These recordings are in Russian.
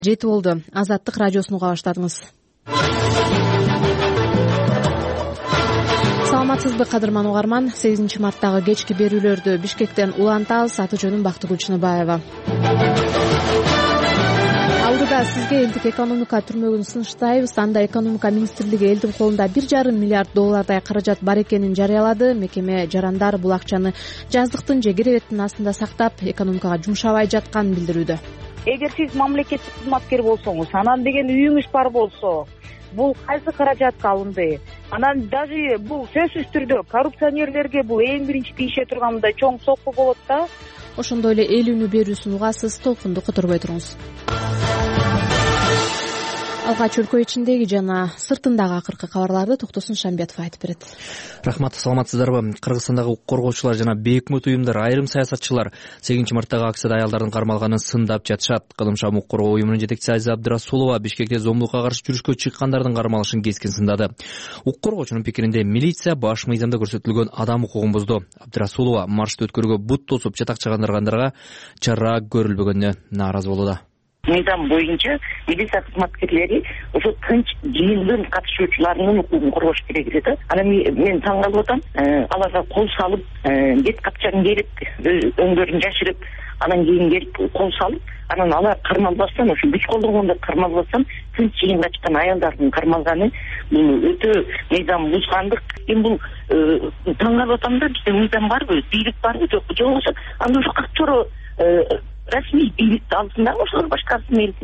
жети болду. Азаттык радиосун уга баштадыңыз. Саламатсызбы кадырман угарман. 8 марттагы кечки берүүлөрдү Бишкектен улантабыз. Аты жөнүм Бактыгүл Чыныбаева. Алдыда сизге элдик экономика түрмөгүн сынчтайбыз. Анда экономика министрлиги элдин колунда 1,5 миллиард доллардай каражат бар экенин жарыялады. Мекеме жарандар бул акчаны жаздыктын же керебеттин астында сактап, экономикага жумшабай жатканын билдирүүдө. Эгер сиз мамлекеттик кызматкер болсоңуз, анан деген үйүңүз бар болсо, бул кайсы каражатка алынды? Анан даже бул сөзсүз түрдө коррупционерлерге бул эң биринчи тийише турган мындай чоң сокку болот да. Ошондой эле эл үнү берүүсүн угасыз, толкунду которбой туруңуз. Алгач өлкө ичиндеги жана сыртындагы акыркы кабарларды Токтосун Шамбетов айтып берет. Рахмат, саламатсыздарбы? Кыргызстандагы укук коргоочулар жана бейөкмөт уюмдар, айрым саясатчылар 8 марттагы акцияда аялдардын кармалганын сындап жатышат. Кылымшам укук коргоо уюмунун жетекчиси Азиза Абдрасулова Бишкекте зомбулукка каршы жүрүшкө чыккандардын кармалышын кескин сындады. Укук коргоочунун пикиринде милиция баш мыйзамда көрсөтүлгөн адам укугун бузду. Абдрасулова маршты өткөрүүгө бут тосуп жатак чыгандыргандарга чара көрүлбөгөнүнө нааразы болууда. Мыйзам боюнча милиция кызматкерлери ошо тынч жыйындын катышуучуларынын укугун коргош керек эле да. Анан мен таң калып атам, аларга кол салып, бет капчагын келип, өңдөрүн жашырып, анан кийин келип кол салып, анан алар кармалбастан, ошо күч колдонгондор кармалбастан тынч жыйын качкан аялдардын кармалганы бул өтө мыйзам бузгандык. Мен бул таң калып атам да, бизде мыйзам барбы, бийлик барбы, жок, же болбосо аны ошо каччоро расмий бийликти алсындар, ошолор башкарсын элди.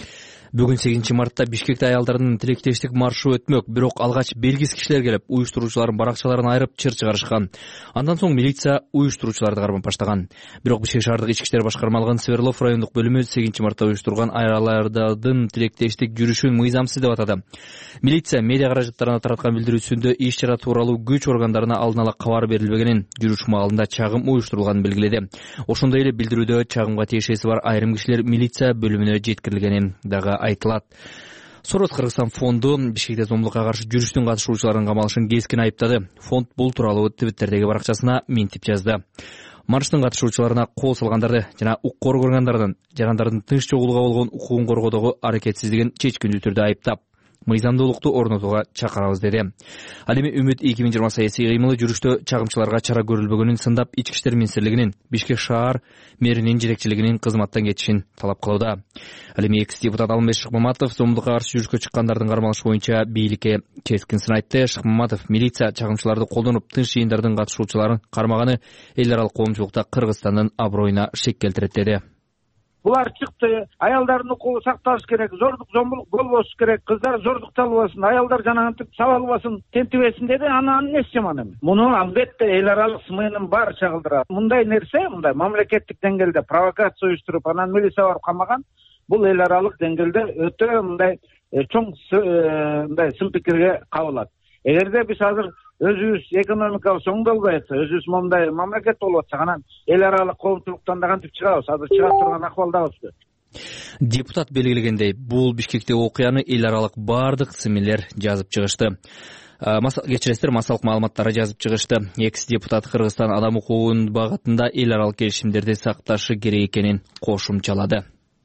Бүгүн 8 мартта Бишкекте аялдардын тилектештик маршу өтмөк, бирок алгач белгисиз кишилер келип, уюштуруучулардын баракчаларын айырып чыр чыгарышкан. Андан соң милиция уюштуруучуларды кармап баштаган. Бирок Бишкек шаардык ички иштер башкармалыгынын Сверлов райондук бөлүмү 8 мартта уюштурган аялдардын тилектештик жүрүшүн мыйзамсыз деп атады. Милиция медиа каражаттарына тараткан билдирүүсүндө иш чара тууралуу күч органдарына алдын ала кабар берилбегенин, жүрүш маалында чагым уюштурулганын белгиледи. Ошондой эле билдирүүдө чагымга тиешеси бар айрым кишилер милиция бөлүмүнө жеткирилгенин дагы айтылат. Сорос Кыргызстан фонду Бишкекте зомбулукка каршы жүрүштүн катышуучуларынын камалышын кескин айыптады. Фонд бул тууралуу Твиттердеги баракчасына минтип жазды. Марштын катышуучуларына кол салгандарды жана укук коргоо органдарын жарандардын тынч чогулууга болгон укугун коргоодогу аракетсиздигин чечкиндүү түрдө айыптап, мыйзамдуулукту орнотууга чакырабыз деди. Ал эми Үмүт 2020 саясий кыймылы жүрүштө чагымчыларга чара көрүлбөгөнүн сындап, Ички иштер министрлигинин Бишкек шаар мэринин жетекчилигинин кызматтан кетишин талап кылууда. Ал эми экс-депутат Алмаз Шыкмаматов зомбулукка каршы жүрүшкө чыккандардын кармалышы боюнча бийликке кескин сын айтты. Шыкмаматов милиция чагымчыларды колдонуп, тынч жыйындардын катышуучуларын кармаганы эл аралык коомчулукта Кыргызстандын аброюна шек келтирет деди. Булар чыкты, аялдардын укугу сакталыш керек, зордук зомбулук болбош керек, кыздар зордукталбасын, аялдар жанагынтип сабалбасын, тентибесин деди. Анан эмнеси жаман эми? Муну албетте эл аралык СМИнин баары чагылдырат. Мындай нерсе, мындай мамлекеттик деңгээлде провокация уюштуруп, анан милиция барып камаган, бул эл аралык деңгээлде өтө мындай чоң мындай сын пикирге кабылат. Эгерде биз азыр өзүбүз экономикабыз оңдолбой атса, өзүбүз мындай мамлекет болуп атсак, анан эл аралык коомчулуктан да кантип чыгабыз? Азыр чыга турган акыбалдабызбы? Депутат белгилегендей, бул Бишкектеги окуяны эл аралык бардык СМИлер жазып чыгышты. Кечиресиздер, массалык маалыматтары жазып чыгышты. Экс-депутат Кыргызстан адам укугунун багытында эл аралык келишимдерди сакташы керек экенин кошумчалады.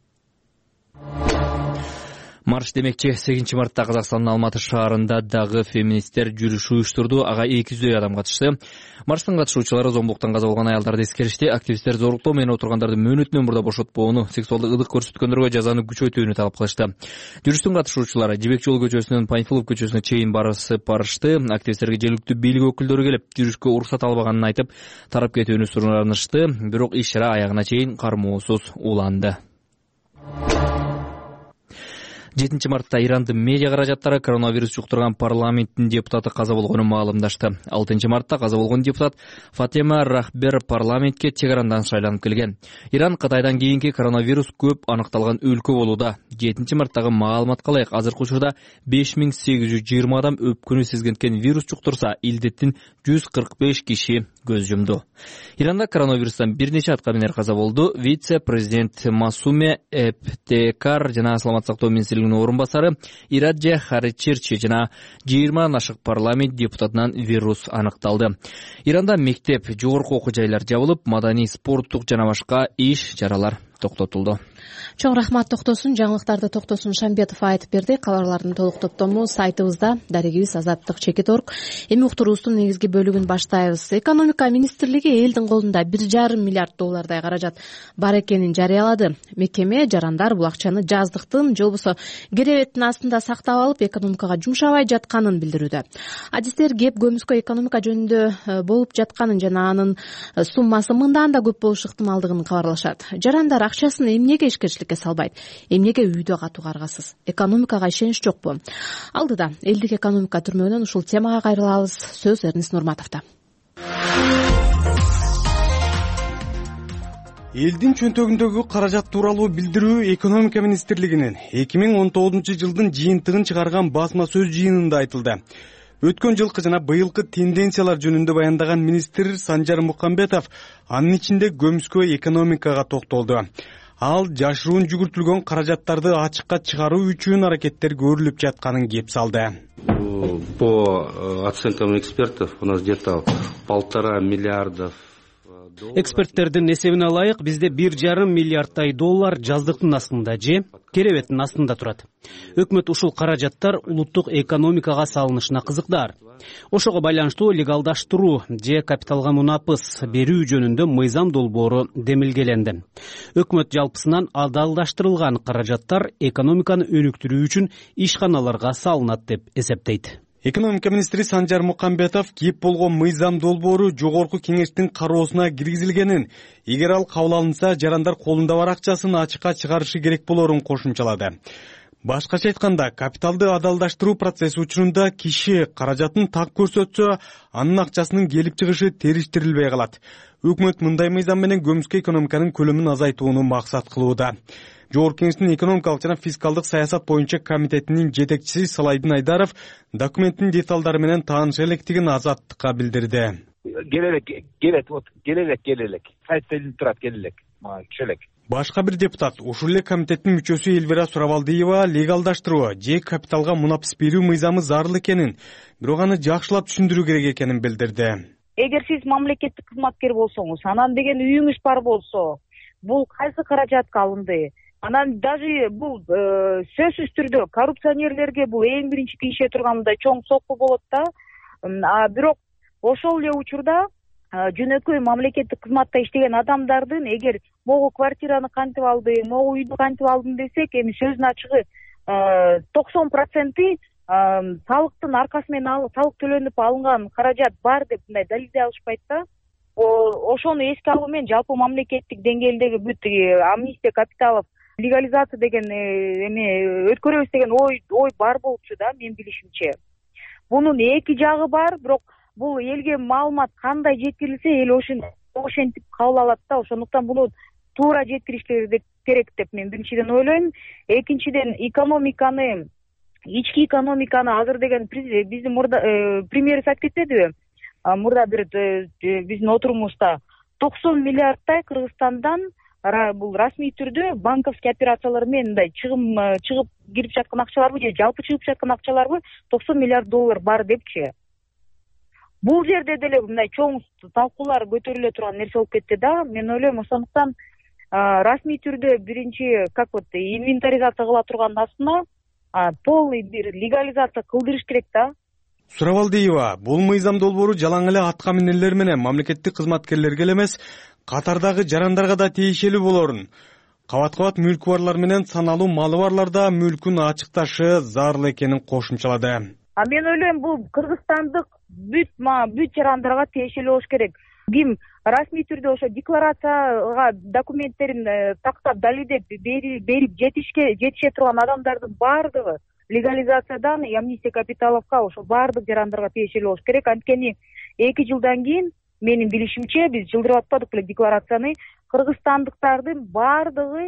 Марш демекчи 8 мартта Казакстандын Алматы шаарында дагы феминисттер жүрүш уюштурду. Ага 200 адам катышты. Марштын катышуучулары зомбулуктан каза болгон аялдарды эскеришти. Активисттер зоруктоо менен отургандарды мөөнөтүнөн мурда бошотпоону, сексуалдык ылык көрсөткөндөргө жазаны күчөтүүнү талап кылышты. Жүрүштүн катышуучулары Жибек жол көчөсүнөн Панфилов көчөсүнө чейин барысып барышты. Активисттерге жергиликтүү бийлик өкүлдөрү келип, жүрүшкө уруксат албаганын айтып, тарап кетүүнү суранышты. Бирок иш чара аягына чейин кармоосуз уланды. 7 мартта Ирандын медиа каражаттары коронавирус жуктурган парламенттин депутаты каза болгонун маалымдашты. 6 мартта каза болгон депутат Фатема Рахбер парламентке Тегерандан шайланып келген. Иран Кытайдан кийинки коронавирус көп аныкталган өлкө болууда. 7 марттагы маалыматка ылайык азыркы учурда 5820 адам өпкөнү сезгенткен вирус жуктурса, илдеттин 145 киши көз жумду. Иранда коронавирустан бир нече аткаминер каза болду. Вице-президент Масуме Эптекар жана саламаттык сактоо министринин орун басары Ирадже Харичирчи жана 20 ашык парламент депутатынан вирус аныкталды. Иранда мектеп, жогорку окуу жайлар жабылып, маданий, спорттук жана башка иш чаралар токтотулду. Чоң рахмат Токтосун. Жаңылыктарды Токтосун Шамбетов айтып берди. Кабарлардын толук топтому сайтыбызда. Дарегибиз Азаттык Чекит.org. Эми уктуруубуздун негизги бөлүгүн баштайбыз. Экономика министрлиги элдин колунда $1,5 миллиард каражат бар экенин жарыялады. Мекеме жарандар бул акчаны жаздыктын же болбосо керебеттин астында сактап алып, экономикага жумшабай жатканын билдирүүдө. Адистер кеп көмүскө экономика жөнүндө болуп жатканын жана анын суммасы мындан да көп болушу ыктымалдыгын кабарлашат. Жарандар акчасын эмнеге ишкерчиликке салбайт? Эмнеге үйдө катуу каргасыз? Экономикага ишенич жокпу? Алдыда элдик экономика түрмөгүнөн ушул темага кайрылабыз. Сөз Эрнис Нурматовдо. Элдин чөнтөгүндөгү каражат тууралуу билдирүү экономика министрлигинин 2019 жылдын жыйынтыгын чыгарган басма сөз жыйынында айтылды. Өткөн жылкы жана быйылкы тенденциялар жөнүндө баяндаган министр Санжар Мукамбетов анын ичинде көмүскө экономикага токтолду. Ал жашыруун жүгүртүлгөн каражаттарды ачыкка чыгаруу үчүн аракеттер көрүлүп жатканын кеп салды. По оценкам экспертов у нас где-то $1,5 миллиарда. Эксперттердин эсебине ылайык, бизде $1,5 миллиардтай доллар жаздыктын астында же керебеттин астында турат. Өкмөт ушул каражаттар улуттук экономикага салынышына кызыктар. Ошого байланыштуу легалдаштыруу же капиталга мунапыс берүү жөнүндө мыйзам долбоору демилгеленди. Өкмөт жалпысынан адалдаштырылган каражаттар экономиканы өнүктүрүү үчүн ишканаларга салынат деп эсептейт. Экономика министри Санжар Мукамбетов кеп болгон мыйзам долбоору жогорку кеңештин кароосуна киргизилгенин, эгер ал кабыл алынса, жарандар колунда бар акчасын ачыкка чыгарышы керек болорун кошумчалады. Башкача айтканда, капиталды адалдаштыруу процесси учурунда киши каражатын так көрсөтсө, анын акчасынын келип чыгышы териштирилбей калат. Өкмөт мындай мыйзам менен көмүскө экономиканын көлөмүн азайтууну максат кылууда. Жогорку кеңештин экономикалык жана фискалдык саясат боюнча комитетинин жетекчиси Салайдын Айдаров документтин деталдары менен тааныша электигин Азаттыкка билдирди. Келелек. Сайтта турат келелек. Түшөлек. Башка бир депутат, ушул эле комитеттин мүчөсү Эльвира Суравалдиева легалдаштыруу же капиталга мунапыс берүү мыйзамы зарыл экенин, бирок аны жакшылап түшүндүрүү керек экенин билдирди. Эгер сиз мамлекеттик кызматкер болсоңуз, анан деген үйүңүз бар болсо, бул кайсы каражатка алынды? Анан даже бул сөзсүз түрдө коррупционерлерге бул эң биринчи тийише турган мындай чоң сокку болот да. Бирок ошол эле учурда жөнөкөй мамлекеттик кызматта иштеген адамдардын эгер могу квартираны кантип алды, могу үйдү кантип алдым десек, эми сөздүн ачыгы 90% салыктын аркасы менен салык төлөнүп алынган каражат бар деп мындай далилдей алышпайт да. Ошону эске алуу менен жалпы мамлекеттик деңгээлдеги бүт амнистия капиталов легализация деген эме өткөрөбүз деген ой бар болчу да, мен билишимче. Бунун эки жагы бар, бирок бул элге маалымат кандай жеткирилсе, эл ошентип кабыл алат да. Ошондуктан буну туура жеткириш керек деп мен биринчиден ойлойм. Экинчиден экономиканы, ички экономиканы азыр деген биздин мурда премьерибиз айтып кетпедиби? Мурда бир биздин отурумубузда 90 миллиардтай Кыргызстандан бул расмий түрдө банковский операциялар менен мындай чыгып кирип жаткан акчаларбы же жалпы чыгып жаткан акчаларбы $90 миллиард бар депчи. Бул жерде деле мындай чоң талкуулар көтөрүлө турган нерсе болуп кетти да. Мен ойлойм, ошондуктан расмий түрдө биринчи инвентаризация кыла турган астына полный бир легализация кылдырыш керек да. Суравалдиева, бул мыйзам долбоору жалаң эле атка минерлер менен мамлекеттик кызматкерлерге эмес, катардагы жарандарга да тиешелүү болорун, кабат-кабат мүлкү барлар менен саналуу малы барларда мүлкүн ачыкташы зарыл экенин кошумчалады. Мен ойлойм, бул кыргызстандык бүт жарандарга тиешелүү болуш керек. Ким расмий түрдө ошо декларацияга документтерин тактап далилдеп берип жетише турган адамдардын баардыгы легализациядан амнистия капиталовка ошо баардык жарандарга тиешелүү болуш керек. Анткени 2 жылдан кийин менин билишимче биз жылдырып атпадык беле декларацияны, кыргызстандыктардын баардыгы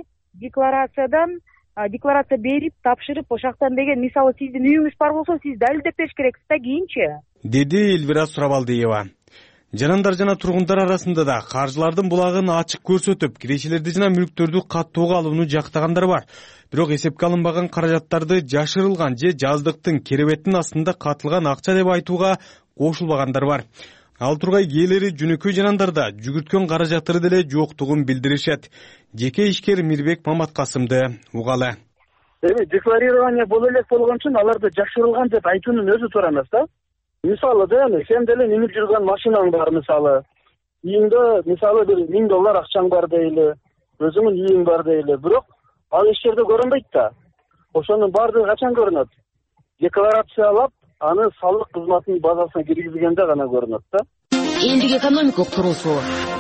декларация берип тапшырып, ошактан деген мисалы сиздин үйүңүз бар болсо, сиз далилдеп бериш керексиз да кийинчи, деди Эльвира Суравалдиева. Жарандар жана тургундар арасында да каржылардын булагын ачык көрсөтүп, кирешелерди жана мүлктөрдү каттоого алууну жактагандар бар. Бирок эсепке алынбаган каражаттарды жашырылган же жаздыктын керебеттин астында катылган акча деп айтууга кошулбагандар бар. Ал тургай кээлери жөнөкөй жанандарда жүгүрткөн каражаттары деле жоктугун билдиришет. Жеке ишкер Мирбек Маматкасымды угалы. Эми декларирование боло элек болгон үчүн аларды жакшырылган деп айтуунун өзү туура эмес да. Мисалы сен деле минип жүргөн машинаң бар, мисалы ийиңде мисалы бир $1000 акчаң бар дейли, өзүңүн ийиң бар дейли, бирок ал эч жерде көрүнбөйт да. Ошонун баардыгы качан көрүнөт? Декларациялап, аны салык кызматынын базасына киргизгенде гана көрүнөт да. Элдик экономикалык туруусу.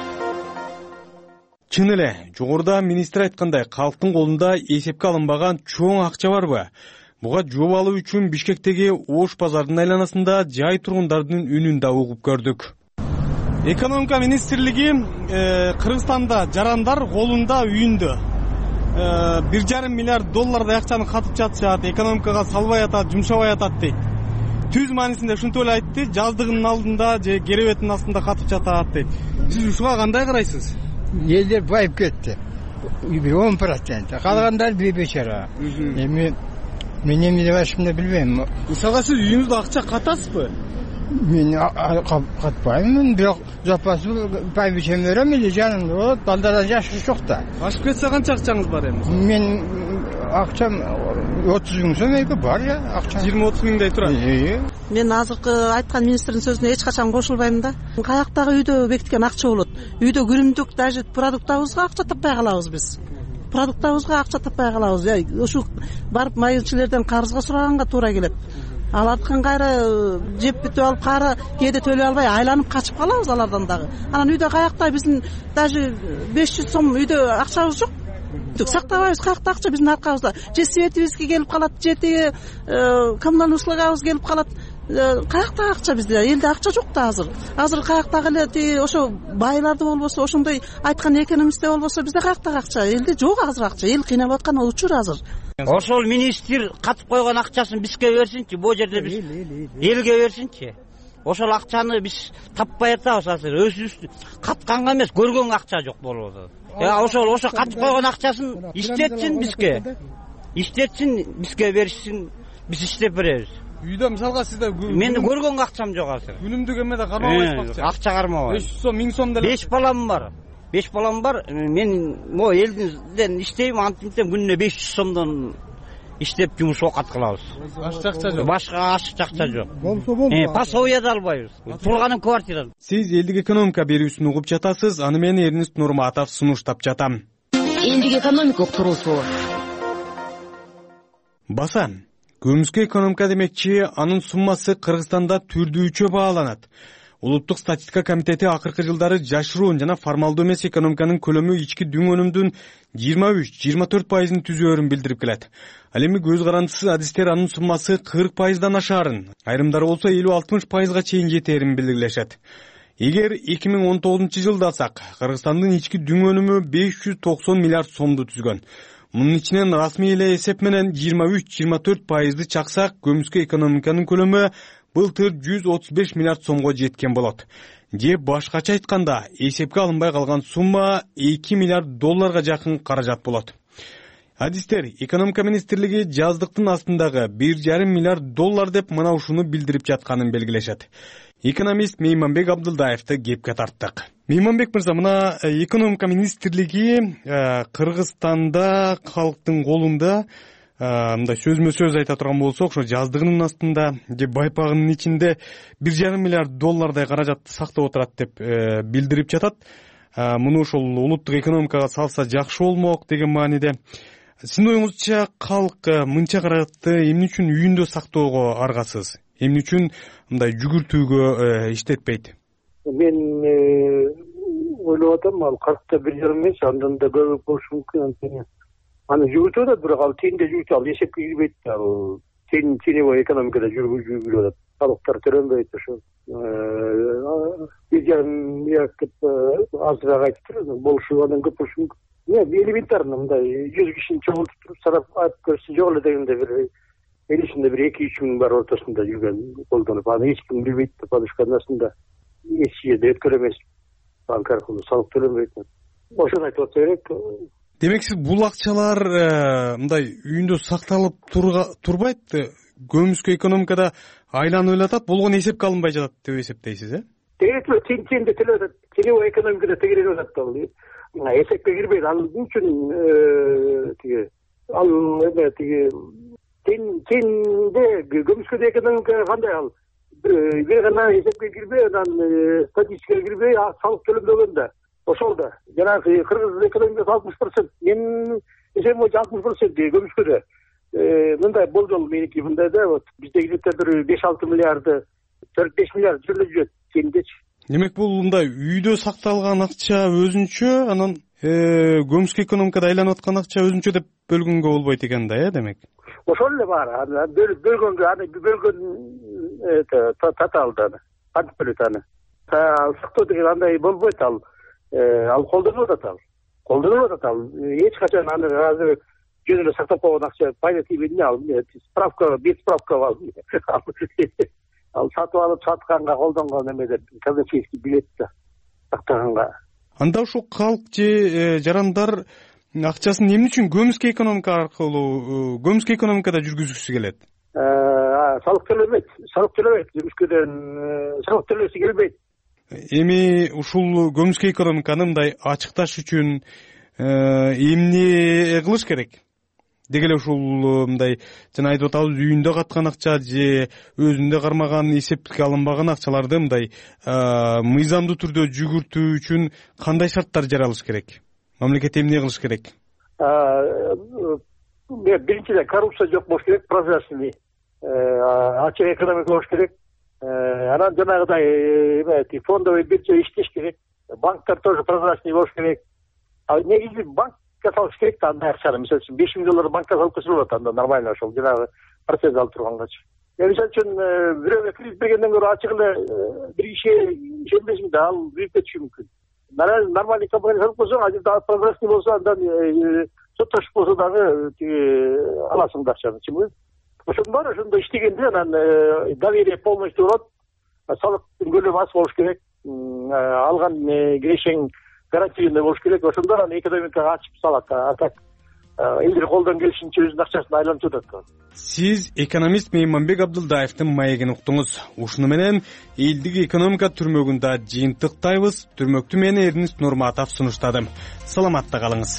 Чын эле, жогоруда министр айткандай, калктын колунда эсепке алынбаган чоң акча барбы? Буга жооп алуу үчүн Бишкектеги Ош базардын айланасында жай тургундардын үнүн да угуп көрдүк. Экономика министрлиги Кыргызстанда жарандар колунда үйүндө $1,5 миллиард акчаны катып жатышат, экономикага салбай атат, жумшабай атат дейт. Түз маанисинде ушинтип эле айтты, жаздыгынын алдында же керебеттин астында катып жатат дейт. Сиз ушуга кандай карайсыз? Элдер байып кетти. 10%. Калгандары бейбечара. Эми мен эмне деп атышымды билбейм. Мисалга сиз үйүңүздө акча катасызбы? Мен катпайм, бирок запасы байбичем берем эле жанымда болот. Балдардан жашы жок да. Ашып кетсе канча акчаңыз бар эми? Мен акчам 30 000 сом бар я, акча. 20-30 миңдей турат. Мен азыркы айткан министрдин сөзүнө эч качан кошулбайм да. Каяктагы үйдө бекиткен акча болот. Үйдө күнүмдүк даже продуктабызга акча таппай калабыз биз. Продуктабызга акча таппай калабыз. Ушу барып майылчылардан карызга сураганга туура келет. Алардыкын кайра жеп бүтүп алып, кайра кээде төлөй албай айланып качып калабыз алардан дагы. Анан үйдө каякта биздин даже 500 сом үйдө акчабыз жок. Сактабайбыз, каякта акча биздин аркабызда. Же светибизге келип калат, же коммуналдык услугабыз келип калат. Каякта акча бизде? Элде акча жок да азыр. Азыр каяктагы эле ошо байларды болбосо, ошондой айткан экономистте болбосо, бизде каяктагы акча? Элде жок азыр акча. Эл кыйналып аткан учур азыр. Ошол министр катып койгон акчасын бизге берсинчи, бул жерде биз элге берсинчи. Ошол акчаны биз таппай атабыз азыр. Өзүбүз катканга эмес, көргөнгө акча жок болуп атат. Ошо катып койгон акчасын иштетсин бизге. Иштетсин бизге беришсин, биз иштеп беребиз. Үйдө мисалга сизде мен көргөнгө акчам жок азыр. Күнүмдүк эмеде кармабайсызбы акча? Акча кармабайм. 500 сом, 1000 сом деле. 5 балам бар. 5 балам бар. Мен могу элден иштейм, антинтем күнүнө 500 сомдон иштеп жумуш окат кылабыз. Башка акча жок. Башка акча жок. Пасовия да албайбыз. Турганым квартира. Сиз элдик экономика берүүсүн угуп жатасыз, аны мен Эрнест Нурматов сунуштап жатам. Элдик экономикалык туруусу. Баса, көмүскө экономика демекчи, анын суммасы Кыргызстанда түрдүүчө бааланат. Улуттук статистика комитети акыркы жылдары жашыруун жана формалдуу эмес экономиканын көлөмү ички дүң өнүмдүн 23-24% түзөөрүн билдирип келет. Ал эми көз карандысыз адистер анын суммасы 40%дан ашаарын, айрымдары болсо 50-60%га чейин жетээрин билдиришет. Эгер 2019 жылда алсак, Кыргызстандын ички дүң өнүмү 590 миллиард сомду түзгөн. Мунун ичинен расмий эле эсеп менен 23-24%ды чаксак, көмүскө экономиканын көлөмү былтыр 135 миллиард сомго жеткен болот. Же башкача айтканда, эсепке алынбай калган сумма $2 миллиард жакын каражат болот. Адистер, экономика министрлиги жаздыктын астындагы $1,5 миллиард деп мына ушуну билдирип жатканын белгилешет. Экономист Мейманбек Абдылдаевди кепке тарттык. Мейманбек мырза, мына экономика министрлиги Кыргызстанда калктын колунда мындай сөзмө сөз айта турган болсок, ошо жаздыгынын астында же байпагынын ичинде $1,5 миллиард каражатты сактап отурат деп билдирип жатат. Муну ошол улуттук экономикага салса жакшы болмок деген мааниде. Сиздин оюңузча калк мынча каражатты эмне үчүн үйүндө сактоого аргасыз? Эмне үчүн мындай жүгүртүүгө иштетпейт? Мен ойлоп атам, ал калкта 1,5 эмес, андан да көп болушу мүмкүн. Аны жүгүртүп атат, бирок ал тиинде жүгүртүп, ал эсепке кирбейт. Ал тиини экономикада жүрүп атат. Салыктар төлөнбөйт ошо. 1,5 миллиард деп азыраак айтыптыр, болушу андан көп болушу мүмкүн. Элементарно мындай 100 кишини чогултуп туруп санап айтып көрсө жок эле дегенде бир эл ичинде бир 2-3 миң бар ортосунда жүргөн колдонуп, аны эч ким билбейт деп алышкан астында эч жерде өткөр эмес, банк аркылуу салык төлөнбөйт. Ошону айтып атса керек. Демек сиз бул акчалар мындай үйүндө сакталып турбайт, көмүскө экономикада айланып эле атат, болгону эсепке алынбай жатат деп эсептейсиз, тегеретип теңде төлөп атат. Тинебой экономикада тегеретип атат да бул. Эсепке кирбейт. Ал үчүн тиги ал эме тиги тенде көмүскөдө экономика кандай ал бир гана эсепке кирбей, анан статистикага кирбей салык төлөнбөгөн да. Ошол да. Жанагы кыргыз экономикасы 60%, менин эсебим боюнча 60% көмүскөдө. Мындай болжол меники мындай да, вот бизде где-то бир 5-6 миллиарды, 4-5 миллиард жүрө жүрөт теңдечи. Демек бул мындай үйдө сакталган акча өзүнчө, анан көмүскө экономикада айланып аткан акча өзүнчө деп бөлгөнгө болбойт экен да, демек. Ошол эле бар. Бөлгөнгө аны бөлгөн таталды аны. Кантип бөлөт аны? Сактоо деген андай болбойт ал. Ал колдонулуп атат ал. Эч качан аны азыр жөн эле сактап койгон акча пайда тийбейт ал. Справка, бет справка ал. Ал сатып алып сатканга колдонгон эме деп казначейский билет да сактаганга. Анда ушул калк же жарандар акчасын эмне үчүн көмүскө экономика аркылуу көмүскө экономикада жүргүзгүсү келет? Салык төлөбөйт. Көмүскөдөн салык төлөсү келбейт. Эми ушул көмүскө экономиканы мындай ачыкташ үчүн эмне кылыш керек? Деги эле ушул мындай жана айтып атабыз, үйүндө каткан акча же өзүндө кармаган эсепке алынбаган акчаларды мындай мыйзамдуу түрдө жүгүртүү үчүн кандай шарттар жаралыш керек? Мамлекет эмне кылыш керек? Биринчиден коррупция жок болуш керек, прозрачный, ачык экономика болуш керек. Анан жанагыдай фондовый биржа иштеш керек. Банктар тоже прозрачный болуш керек. Негизи банкка салыш керек да андай акчаны. Мисалы үчүн $5,000 банкка салып койсолот, анда нормально ошол жанагы процесс алып тургангачы. Мисалы үчүн бирөөгө кредит бергенден көрө ачык эле бир кишиге ишенбесиң да ал күйүп кетиши мүмкүн. Нормальный компания салып койсоң, азыр прозрачный болсо, андан соттошуп болсо дагы аласың да акчаны. Ошондун баары ошондо иштегенде анан доверие полностью болот. Салыктын көлөмү аз болуш керек. Алган киришең гарантийный болуш керек. Ошондо анан экономикага ачып салат. А так элдер колдон келишинче өзүнүн акчасын айлантып атат. Сиз экономист Мейманбек Абдылдаевдин маегин уктуңуз. Ушуну менен элдик экономика түрмөгүндө жыйынтыктайбыз. Түрмөктү мен Эрнист Нурматов сунуштадым. Саламатта калыңыз.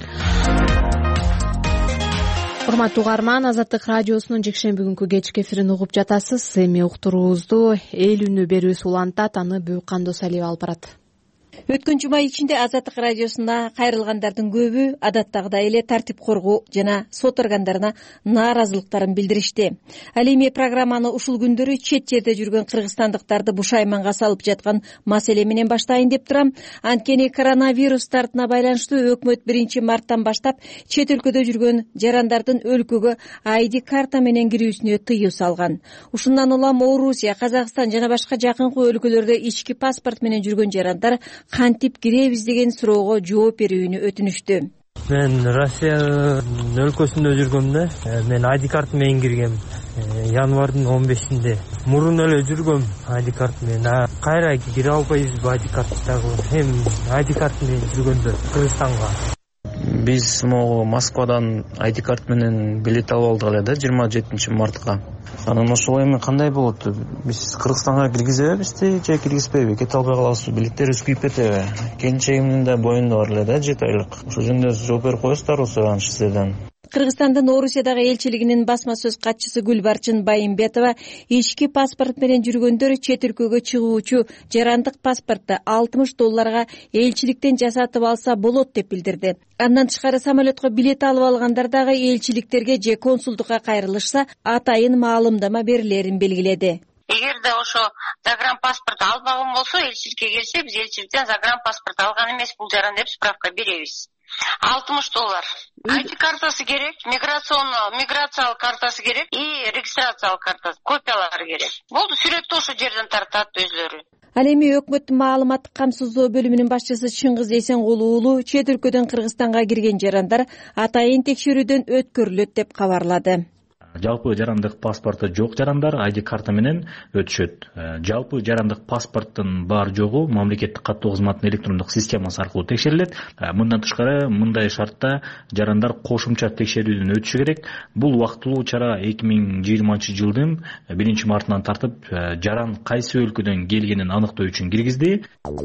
Урматтуу угарман, Азаттык радиосунун жекшемби күнкү кечки эфирин угуп жатасыз. Эми уктуруубузду эл үнү берүүсү улантат, аны Бүйүк Кандос Алиева алып барат. Өткөн жума ичинде Азаттык радиосуна кайрылгандардын көбү адаттагыдай эле тартип коргоо жана сот органдарына нааразылыктарын билдиришти. Ал эми программаны ушул күндөрү чет жерде жүргөн кыргызстандыктарды бушайманга салып жаткан маселе менен баштайын деп турам. Анткени коронавирус тартына байланыштуу өкмөт 1-марттан баштап чет өлкөдө жүргөн жарандардын өлкөгө ID карта менен кирүүсүнө тыюу салган. Ушундан улам Орусия, Казакстан жана башка жакынкы өлкөлөрдө ички паспорт менен жүргөн жарандар кантип киребиз деген суроого жооп берүүнү өтүнүштү. Мен Россиянын өлкөсүндө жүргөм. Мен ID карта менен киргем январдын 15-inde. Мурун эле жүргөм ID карта менен. Кайра кире албайбызбы ID картагы? Эми ID карта менен жүргөндө Кыргызстанга. Биз могу Москвадан ID карта менен билет алып алдык эле да 27 мартка. Анан ошол эми кандай болот? Биз Кыргызстанга киргизебизби же киргизбейби? Кете албай калабызбы? Билеттерибиз күйүп кетеби? Келинчегимдин да боюнда бар эле да 7 айлык. Ошол жөнүндө жооп берип коесуздарбы сураганчы сиздерден? Кыргызстандын Орусиядагы элчилигинин басма сөз катчысы Гүлбарчын Байымбетова ички паспорт менен жүргөндөр чет өлкөгө чыгуучу жарандык паспортто $60 элчиликтен жасатып алса болот деп билдирди. Андан тышкары самолетко билет алып алгандар дагы элчиликтерге же консулдукка кайрылышса атайын маалымдама берилерин белгиледи. Эгерде ошо загранпаспорт албаган болсо, элчиликке келсе, биз элчиликтен загранпаспорт алган эмес бул жаран деп справка беребиз. $60. ID картасы керек, миграциялык картасы керек и регистрациялык картасы, копиялары керек. Болду, сүрөттү ошо жерден тартат өзлөрү. Ал эми өкмөттүн маалыматтык камсыздоо бөлүмүнүн башчысы Чыңгыз Эсенгулу уулу чет өлкөдөн Кыргызстанга кирген жарандар атайын текшерүүдөн өткөрүлөт деп кабарлады. жалпы жарандык паспорту жок жарандар ID карта менен өтүшөт. Жалпы жарандык паспорттун бар жогу мамлекеттик каттоо кызматынын электрондук системасы аркылуу текшерилет. Мындан тышкары мындай шартта жарандар кошумча текшерүүдөн өтүшү керек. Бул убактылуу чара 2020-жылдын 1-мартынан тартып жаран кайсы өлкөдөн келгенин аныктоо үчүн киргизди.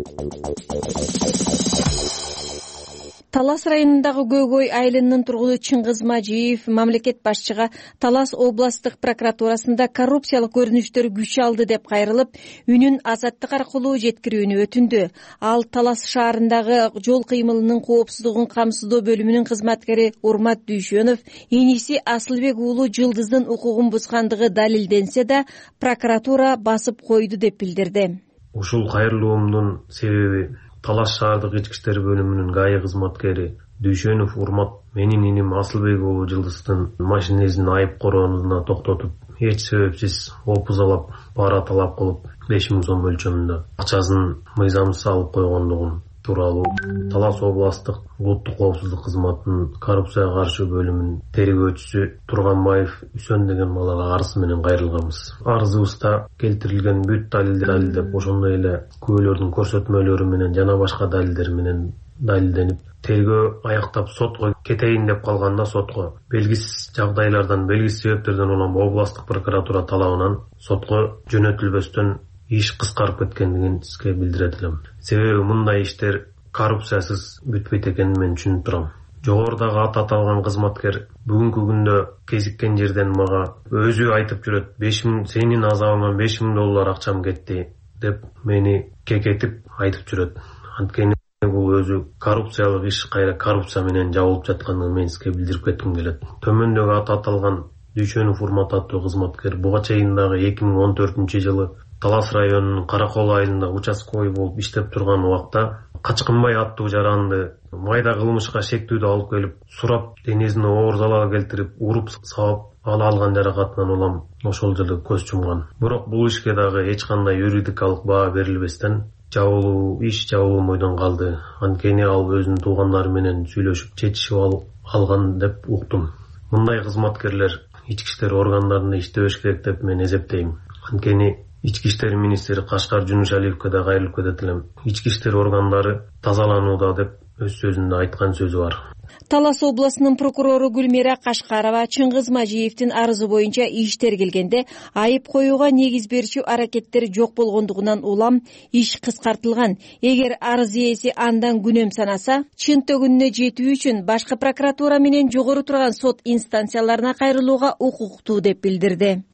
Талас районундагы Көкөй айылынын тургуну Чыңгыз Мажиев мамлекет башчыга Талас областтык прокуратурасында коррупциялык көрүнүштөр күч алды деп кайрылып, үнүн азаттык аркылуу жеткирүүнү өтүндү. Ал Талас шаарындагы жол кыймылынын коопсуздугун камсыздоо бөлүмүнүн кызматкери Урмат Дүйшөнов иниси Асылбек уулу Жылдыздын укугун бузгандыгы далилденсе да, прокуратура басып койду деп билдирди. Ушул кайрылуумдун себеби Талас шаардык ички иштер бөлүмүнүн ГАИ кызматкери Дүйшөнов Урмат менин иним Асылбек уулу Жылдыздын машинесин айып короонуна токтотуп, эч себепсиз опузалап, пара талап кылып 5000 сом мөлчөмүндө акчасын мыйзамсыз алып койгондугун тууралуу Талас областтык улуттук коопсуздук кызматынын коррупцияга каршы бөлүмүнүн тергөөчүсү Турганбаев Үсөн деген балага арыз менен кайрылганбыз. Арызыбызда келтирилген бүт далилдеп, ошондой эле күбөлөрдүн көрсөтмөлөрү менен жана башка далилдер менен далилденип, тергөө аяктап сотко кетейин деп калганда сотко белгисиз жагдайлардан, белгисиз себептерден улам областтык прокуратура талабынан сотко жөнөтүлбөстөн иш кыскарып кеткендигин сизге билдирет элем. Себеби мындай иштер коррупциясыз бүтпөйт экенин мен түшүнүп турам. Жогорудагы аталган кызматкер бүгүнкү күндө кезиккен жерден мага өзү айтып жүрөт, 5000 сенин азабыңан $5000 акчам кетти деп мени кекетип айтып жүрөт. Анткени бул өзү коррупциялык иш кайра коррупция менен жабылып жаткандыгын мен сизге билдирип кетким келет. Төмөндөгү аталган Дүйшөнов Урмат аттуу кызматкер буга чейин дагы 2014-жылы Талас районунун Каракол айылында участковый болуп иштеп турган убакта Качкынбай аттуу жаранды майда кылмышка шектүүдө алып келип, сурап, денесине оор залал келтирип, уруп сабап, алган жаракатынан улам ошол жылы көз жумган. Бирок бул ишке дагы эч кандай юридикалык баа берилбестен иш жабылуу бойдон калды. Анткени ал өзүнүн туугандары менен сүйлөшүп, чечишип алган деп уктум. Мындай кызматкерлер ички иштер органдарында иштебеш керек деп мен эсептейм. Анткени Ички иштер министри Кашкар Жунушалиевке да кайрылып кетет элем. Ички иштер органдары тазаланууда деп өз сөзүндө айткан сөзү бар. Талас областынын прокурору Гүлмира Кашкарова Чыңгыз Мажиевдин арызы боюнча иш тергелгенде айып коюуга негиз берчү аракеттер жок болгондугунан улам иш кыскартылган. Эгер арыз ээси андан күнөм санаса, чын төгүнүнө жетүү үчүн башкы прокуратура менен жогору турган сот инстанцияларына кайрылууга укуктуу деп билдирди.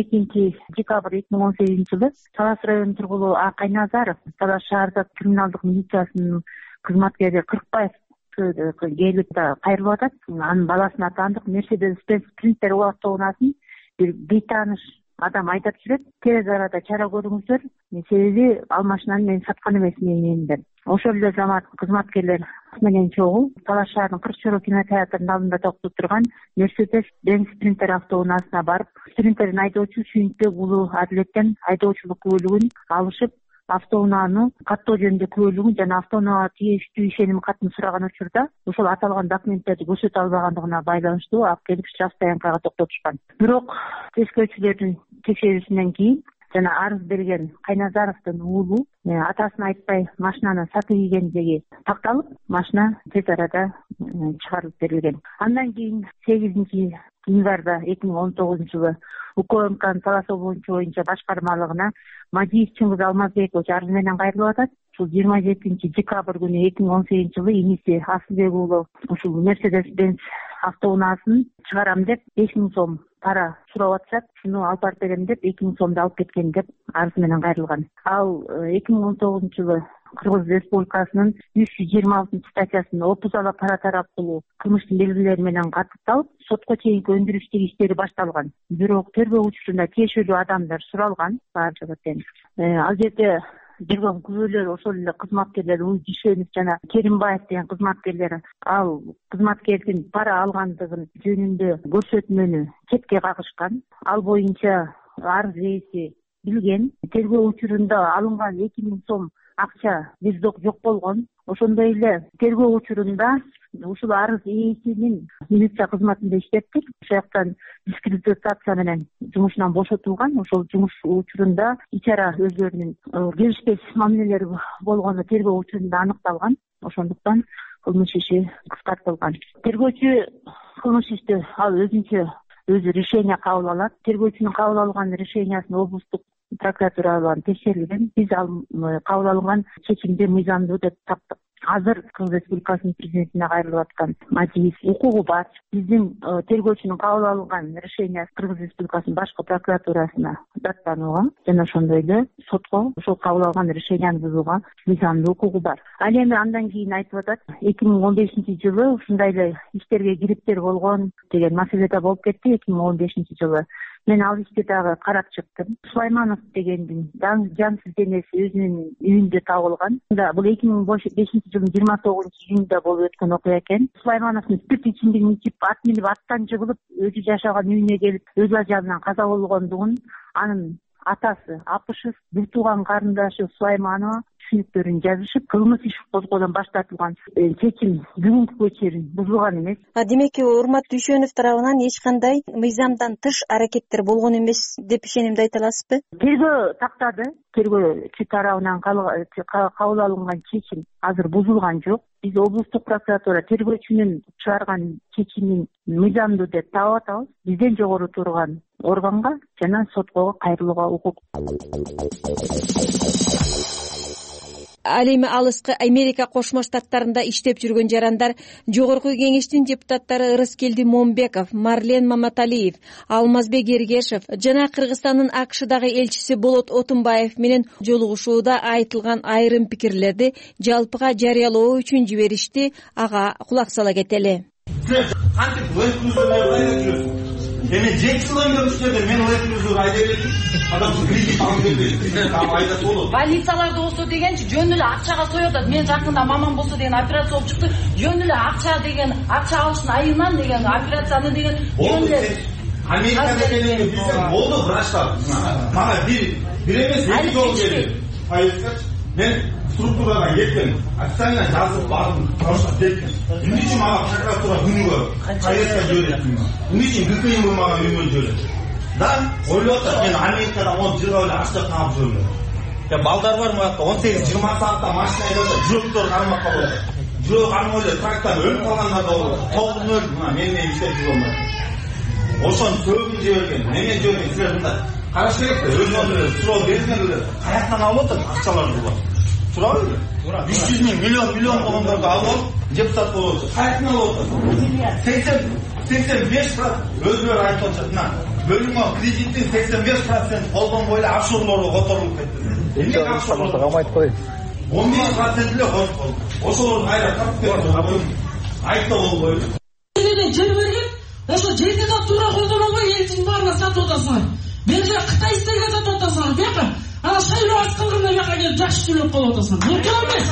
12 декабрь 2018-жылы Талас районунун тургулу Кайназаров Талас шаардык криминалдык милициясынын кызматкери Кыркбаев келип кайрылып атат. Анын баласына таандык Mercedes-Benz Sprinter автоунаасын бир бейтааныш адам айдап жүрөт. Тез арада чара көрүңүздөр, себеби ал машинаны мен саткан эмес менин деп. Ошол эле замат кызматкерлер менен чогуу Талас шаарынын 40 кинотеатрынын алдында токтоп турган Mercedes-Benz Sprinter автоунаасына барып, Sprinтердин айдоочу Сүйүнтбек уулу Адилеттен айдоочулук күбөлүгүн алышып, автоунааны каттоо жөнүндө күбөлүгүн жана автоунаага тийиштүү ишеним катын сураган учурда ошол аталган документтерди көрсөтө албагандыгына байланыштуу алып келип штраф стоянкага токтотушкан. Бирок тескөөчүлөрдүн текшерүүсүнөн кийин жана арыз берген Кайназаровдун уулу атасын айтпай машинаны сатып ийгендиги такталып, машина тез арада чыгарылып берилген. Андан кийин 8-январда 2019-жылы УКМКнын Талас облусу боюнча башкармалыгына Мадиев Чыңгыз Алмазбекович арыз менен кайрылып атат. Ушул 27-декабрь күнү 2018-жылы иниси Асылбек уулу ушул Mercedes-Benz автоунаасын чыгарам деп 5000 сом пара сурап атышат. Шуну алып барып берем деп 2000 сомду алып кеткен деп арыз менен кайрылган. Ал 2019-жылы Кыргыз Республикасынын 326 опузала пара тарап кылуу кылмыштын белгилери менен катталып, сотко чейинки өндүрүштүк иштери башталган. Бирок тергөө учурунда тиешелүү адамдар суралган бар жагаттан. Ал жерде жүргөн күбөлөр ошол эле кызматкерлер Дүйшөнов жана Керимбаев деген кызматкерлер ал кызматкердин пара алгандыгын жөнүндө көрсөтмөнү четке кагышкан. Ал боюнча арыз ээси билген. Тергөө учурунда алынган 2000 сом акча бирдок жок болгон. Ошондой эле тергөө учурунда ушул арыз ээсинин милиция кызматында иштептик. Ошол жактан дискредитация менен жумушунан бошотулган. Ошол жумуш учурунда ичара өзлөрүнүн келишпес мамилелери болгону тергөө учурунда аныкталган. Ошондуктан кылмыш иши кыскартылган. Тергөөчү кылмыш ишти ал өзү решение кабыл алат. Тергөөчүнүн кабыл алган решениясын облустук прокуратура текшерилген. Биз ал кабыл алган чечимди мыйзамдуу деп таптык. Азыр Кыргыз Республикасынын президентине кайрылып аткан мажлис укугу бар. Биздин тергөөчүнүн кабыл алган решениясы Кыргыз Республикасынын башкы прокуратурасына даттанууга жана ошондой эле сотко ошол кабыл алган решенияны бузууга мыйзамдуу укугу бар. Ал эми андан кийин айтып атат, 2015-жылы ушундай эле иштерге кириптер болгон деген маселеде болуп кетти. 2015-жылы мен ал ишти дагы карап чыктым. Сулайманов дегендин жансыз денеси өзүнүн үйүндө табылган. Бул 2005-жылдын 29-июнда болуп өткөн окуя экен. Сулаймановдун спирт ичимдигин ичип, ат минип аттан жыгылып, өзү жашаган үйүнө келип, өз ажалынан каза болгондугун анын атасы Апышев, бир тууган карындашы Сулайманова түшүнүктөрүн жазышып, кылмыш иш козгоодон баш тартылган. Чечим бүгүнкүгө чейин бузулган эмес. Демек, Урмат Дүйшөнов тарабынан эч кандай мыйзамдан тыш аракеттер болгон эмес деп ишенимди айта аласызбы? Тергөө тактады. Тергөөчү тарабынан кабыл алынган чечим азыр бузулган жок. Биз облустук прокуратура тергөөчүнүн чыгарган чечимин мыйзамдуу деп таап атабыз. Бизден жогору турган органга жана сотко кайрылууга укук. Ал эми алыскы Америка Кошмо Штаттарында иштеп жүргөн жарандар Жогорку Кеңештин депутаттары Ырыскелди Момбеков, Марлен Маматалиев, Алмазбек Эргешев жана Кыргызстандын АКШдагы элчиси Болот Отунбаев менен жолугушууда айтылган айрым пикирлерди жалпыга жарыялоо үчүн жиберишти. Ага кулак сала кетели. Эми жетсилен көрүштөрдө мен өлөкмүзүр айда бердим. Адам кредит алып берди. Айдат болот. Больницаларда болсо дегенчи жөн эле акчага соёт. Мен жакында мамам болсо деген операция болуп чыкты. Жөн эле акча деген, акча алыштын айынан деген операцияны деген жөн эле Америкада келгенде билсем болду врачтар. Мага бир эмес эки жол келди. Поездкачы мен структурага кеттим. Официально жазып бардым. Просто кеттим. Эмне үчүн мага прокуратура күнүгө поездка жиберет? Эмне үчүн бир кыйын мага үймөн жиберет? Да, ойлоп атат, мен Америкада 10 жылга эле акча таап жүрмүн. Балдар бар муякта 18-20 саатта машина айдаса, жүрөктөр кармакка болот. Жүрөк кармай эле трактан өлүп калгандар да болот. Толгун өлүп, мен менен иштеп жүрө алмайм. Ошону сөөгүн жиберген, эмне жиберген силер мында караш керек да, өзүнө суроо берсеңер, каяктан алып атат акчаларды булар. Сурабы? 300 миң, миллион болгондорду алып, депутат болот. Каяктан алып атат? 85% өзүлөрү айтып атышат. Бөлүнгөн кредиттин 85% колдонбой эле офшорлорго которулуп кетти. Эмне офшорлор камайтып коет? 15% эле коюп койду. Ошолорду кайра тартып берди. Айтта болбойбу. Эле жер берген, ошо жерди да туура колдоно албай элдин баарына сатып атасыңар. Бери жака Кытай силерге сатып атасыңар. Бияка ана шайлоо аскылганда бияка келип жакшы сүйлөп калып атасыңар. Бул туура эмес.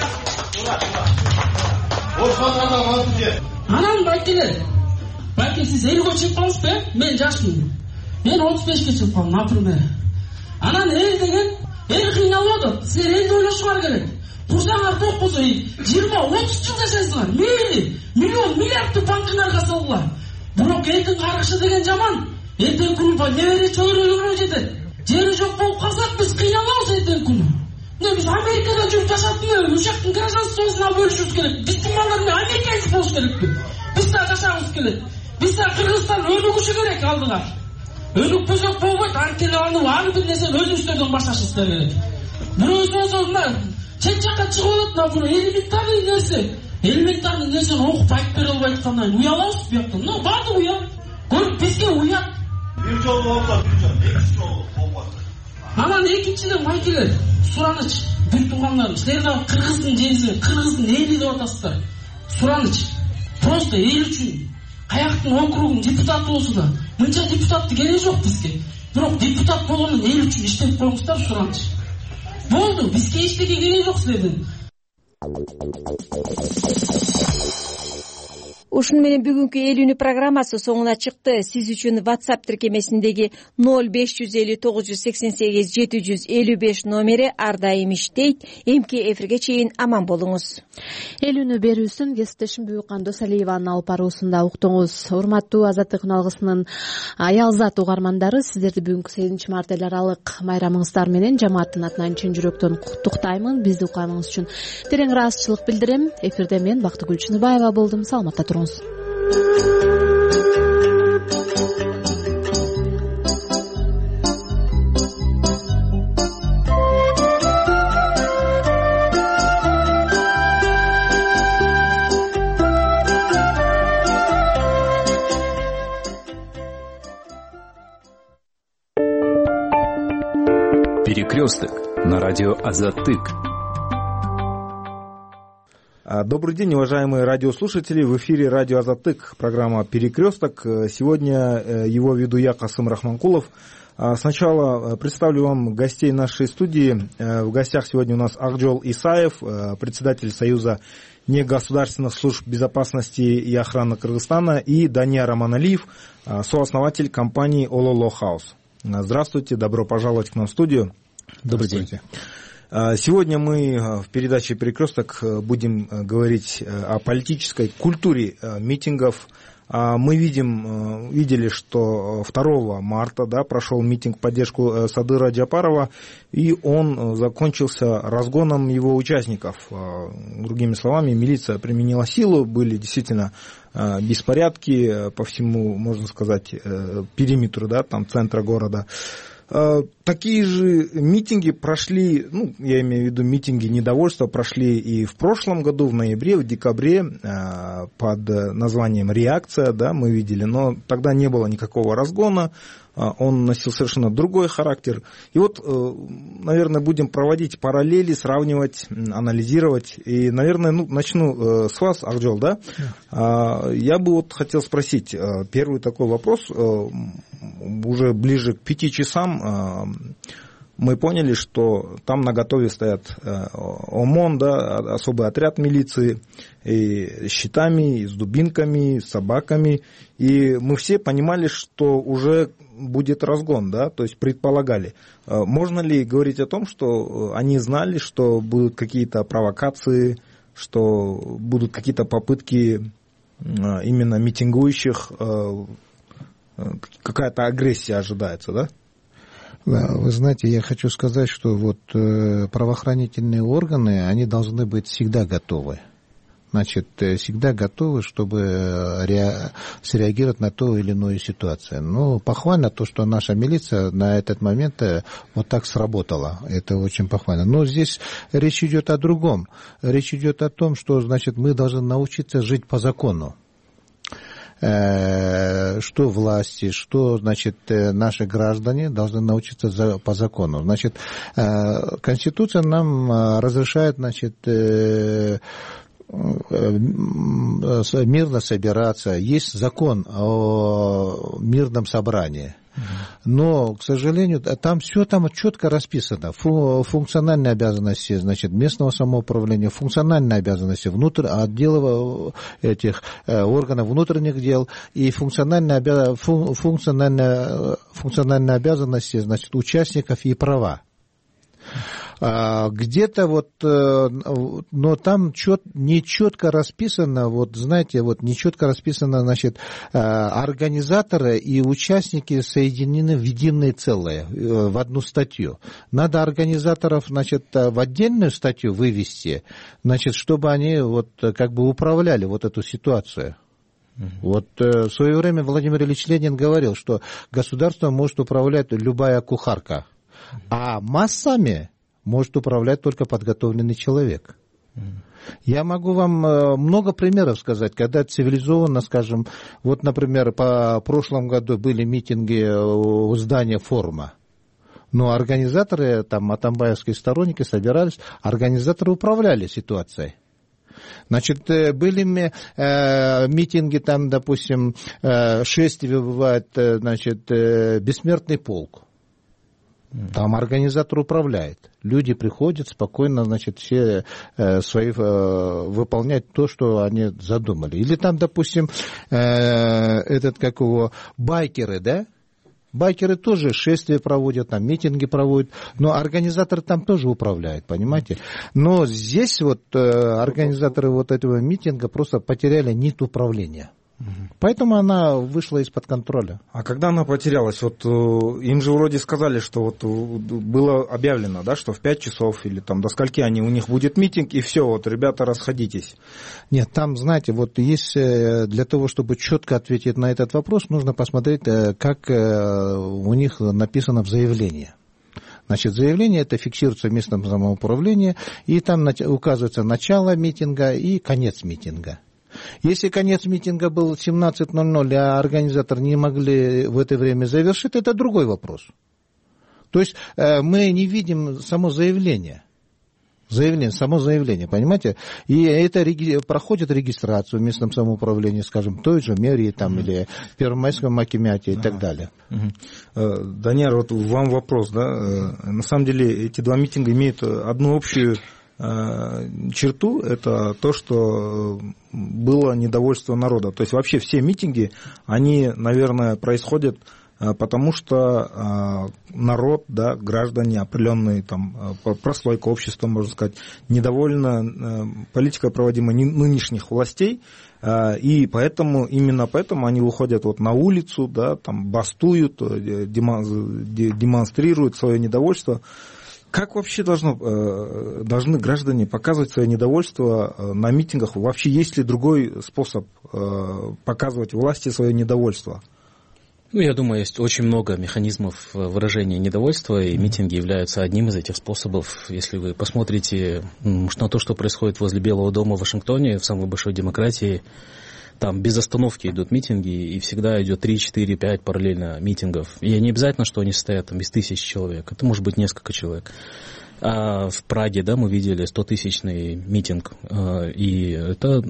Ошондо болду же. Анан байкелер. Балки сиз 50-ге чыгып калыңызбы? Мен жашмын. Мен 35-ге чыгып калдым, например. Анан эл деген эл кыйналып атат. Силер элди ойлошуңар керек. Турсаңар токкузу 20-30 жыл жашайсыңар. Мейли, миллиардты банкаларга салгыла. Бирок элдин каргышы деген жаман. Эртең күнү небере чөйрөлөргө жетет. Жери жок болуп калсак биз кыйналабыз эртең күнү. Биз Америкада жүрүп жашаттын, ушактын гражданствосуна бөлүшүбүз керек. Биздин балдар менен американец болуш керекпи? Биз да жашагыбыз келет. Биз да Кыргызстан өнүгүшү керек алдыга. Өнүк бөзөк болбойт, анткени аны бир нерсени өзүбүздөн башташыбыз керек. Бирөөбүз болсо мына чет жакка чыгып атат, мына элементарный нерсени окуп айтып бере албай аткандан уялабыз буякта. Баардыгы уят. Көрүп бизге уят. Бир жол болот, экинчи жол болбойт. Анан экинчиден майкелер, сураныч, бир туугандарым, силер дагы Кыргыздын жериси, Кыргыздын эли деп атасыздар. Сураныч. Просто эл үчүн каяктын округунун депутаты болсо да, мынча депутатты кереги жок бизге. Бирок депутат болгондон эл үчүн иштеп коюңуздар, сураныч. Болду, бизге эчтеке кереги жок силердин. ушуну менен бүгүнкү эл үнү программасы соңуна чыкты. Сиз үчүн WhatsApp тиркемесиндеги 0559887755 номери ар дайым иштейт. Эмки эфирге чейин аман болуңуз. Эл үнү берүүсүн кесиптешим Бүкан Досалиеванын алып баруусунда уктуңуз. Урматтуу Азаттык үналгысынын аялзат угармандары, сиздерди бүгүнкү 8 март эл аралык майрамыңыздар менен жамааттын атынан чын жүрөктөн куттуктаймын. Бизди укканыңыз үчүн терең ыраазычылык билдирем. Эфирде мен Бактыгүл Чыныбаева болдум. Саламатта туруңуз. Перекресток на радио Азаттык. Добрый день, уважаемые радиослушатели. В эфире радио Азаттык, программа «Перекресток». Сегодня его веду я, Касым Рахманкулов. Сначала представлю вам гостей нашей студии. В гостях сегодня у нас Акжол Исаев, председатель Союза негосударственных служб безопасности и охраны Кыргызстана, и Данияр Аманалиев, сооснователь компании Ололо Хаус. Здравствуйте, добро пожаловать к нам в студию. Добрый день. Сегодня мы в передаче «Перекресток» будем говорить о политической культуре митингов. Мы видели, что 2 марта прошел митинг в поддержку Садыра Джапарова, и он закончился разгоном его участников. Другими словами, милиция применила силу, были действительно беспорядки по всему, можно сказать, периметру, там, центра города. Такие же митинги прошли, я имею в виду митинги недовольства, прошли и в прошлом году, в ноябре, в декабре, под названием «Реакция», мы видели, но тогда не было никакого разгона, он носил совершенно другой характер. И вот, наверное, будем проводить параллели, сравнивать, анализировать. И, наверное, начну с вас, Акжол, Я бы хотел спросить, первый такой вопрос, уже ближе к 5 часам мы поняли, что там наготове стоят ОМОН, особый отряд милиции, и с щитами, и с дубинками, и с собаками. И мы все понимали, что уже будет разгон, то есть предполагали. Можно ли говорить о том, что они знали, что будут какие-то провокации, что будут какие-то попытки именно митингующих, какая-то агрессия ожидается, Да, вы знаете, я хочу сказать, что правоохранительные органы, они должны быть всегда готовы. Всегда готовы, чтобы среагировать на ту или иную ситуацию. Похвально то, что наша милиция на этот момент так сработала. Это очень похвально. Но здесь речь идет о другом. Речь идет о том, что, мы должны научиться жить по закону. Что власти, что, наши граждане должны научиться по закону. Конституция нам разрешает, мирно собираться. Есть закон о мирном собрании. Но, к сожалению, там все четко расписано. Функциональные обязанности, местного самоуправления, функциональные обязанности отделов органов внутренних дел и функциональные обязанности, участников и права. Где-то но там не четко расписано, не четко расписано, организаторы и участники соединены в единое целое, в одну статью. Надо организаторов, в отдельную статью вывести, чтобы они управляли эту ситуацию. В свое время Владимир Ильич Ленин говорил, что государством может управлять любая кухарка, а массами может управлять только подготовленный человек. Я могу вам много примеров сказать, когда цивилизованно, например, по прошлому году были митинги у здания форума. Но организаторы, атамбаевские сторонники собирались, организаторы управляли ситуацией. Были митинги, допустим, шествия бывает, бессмертный полк. Там организатор управляет. Люди приходят спокойно, значит, все свои выполнять то, что они задумали. Или там, допустим, байкеры, да? Байкеры тоже шествия проводят, там митинги проводят, но организаторы там тоже управляют, понимаете? Но здесь вот организаторы вот этого митинга просто потеряли нить управления. Поэтому она вышла из-под контроля. А когда она потерялась? Вот им же вроде сказали, что вот было объявлено, да, что в 5 часов или там до скольки у них будет митинг, и все, вот, ребята, расходитесь. Нет, там, знаете, вот есть для того, чтобы четко ответить на этот вопрос, нужно посмотреть, как у них написано в заявлении. Значит, заявление это фиксируется в местном самоуправлении, и там указывается начало митинга и конец митинга. Если конец митинга был 17:00, а организаторы не могли в это время завершить, это другой вопрос. То есть мы не видим само заявление, понимаете? И это проходит регистрацию в местном самоуправлении, скажем, той же мэрии там, или в Первомайском акимате и так далее. Данияр, вот вам вопрос, да? На самом деле эти два митинга имеют одну общую черту, это то, что было недовольство народа. То есть вообще все митинги, они, наверное, происходят потому, что народ, да, граждане, определенные там прослойка общества, можно сказать, недовольна политикой, проводимой нынешних властей, и поэтому, именно поэтому они выходят вот на улицу, да, там бастуют, демонстрируют свое недовольство. Как вообще должны граждане показывать свое недовольство на митингах? Вообще есть ли другой способ показывать власти свое недовольство? Я думаю, есть очень много механизмов выражения недовольства, и митинги являются одним из этих способов. Если вы посмотрите на то, что происходит возле Белого дома в Вашингтоне, в самой большой демократии, там без остановки идут митинги, и всегда идет 3, 4, 5 параллельно митингов. И не обязательно, что они состоят там из 1000 человек. Это может быть несколько человек. А в Праге, да, мы видели 100-тысячный митинг. И это,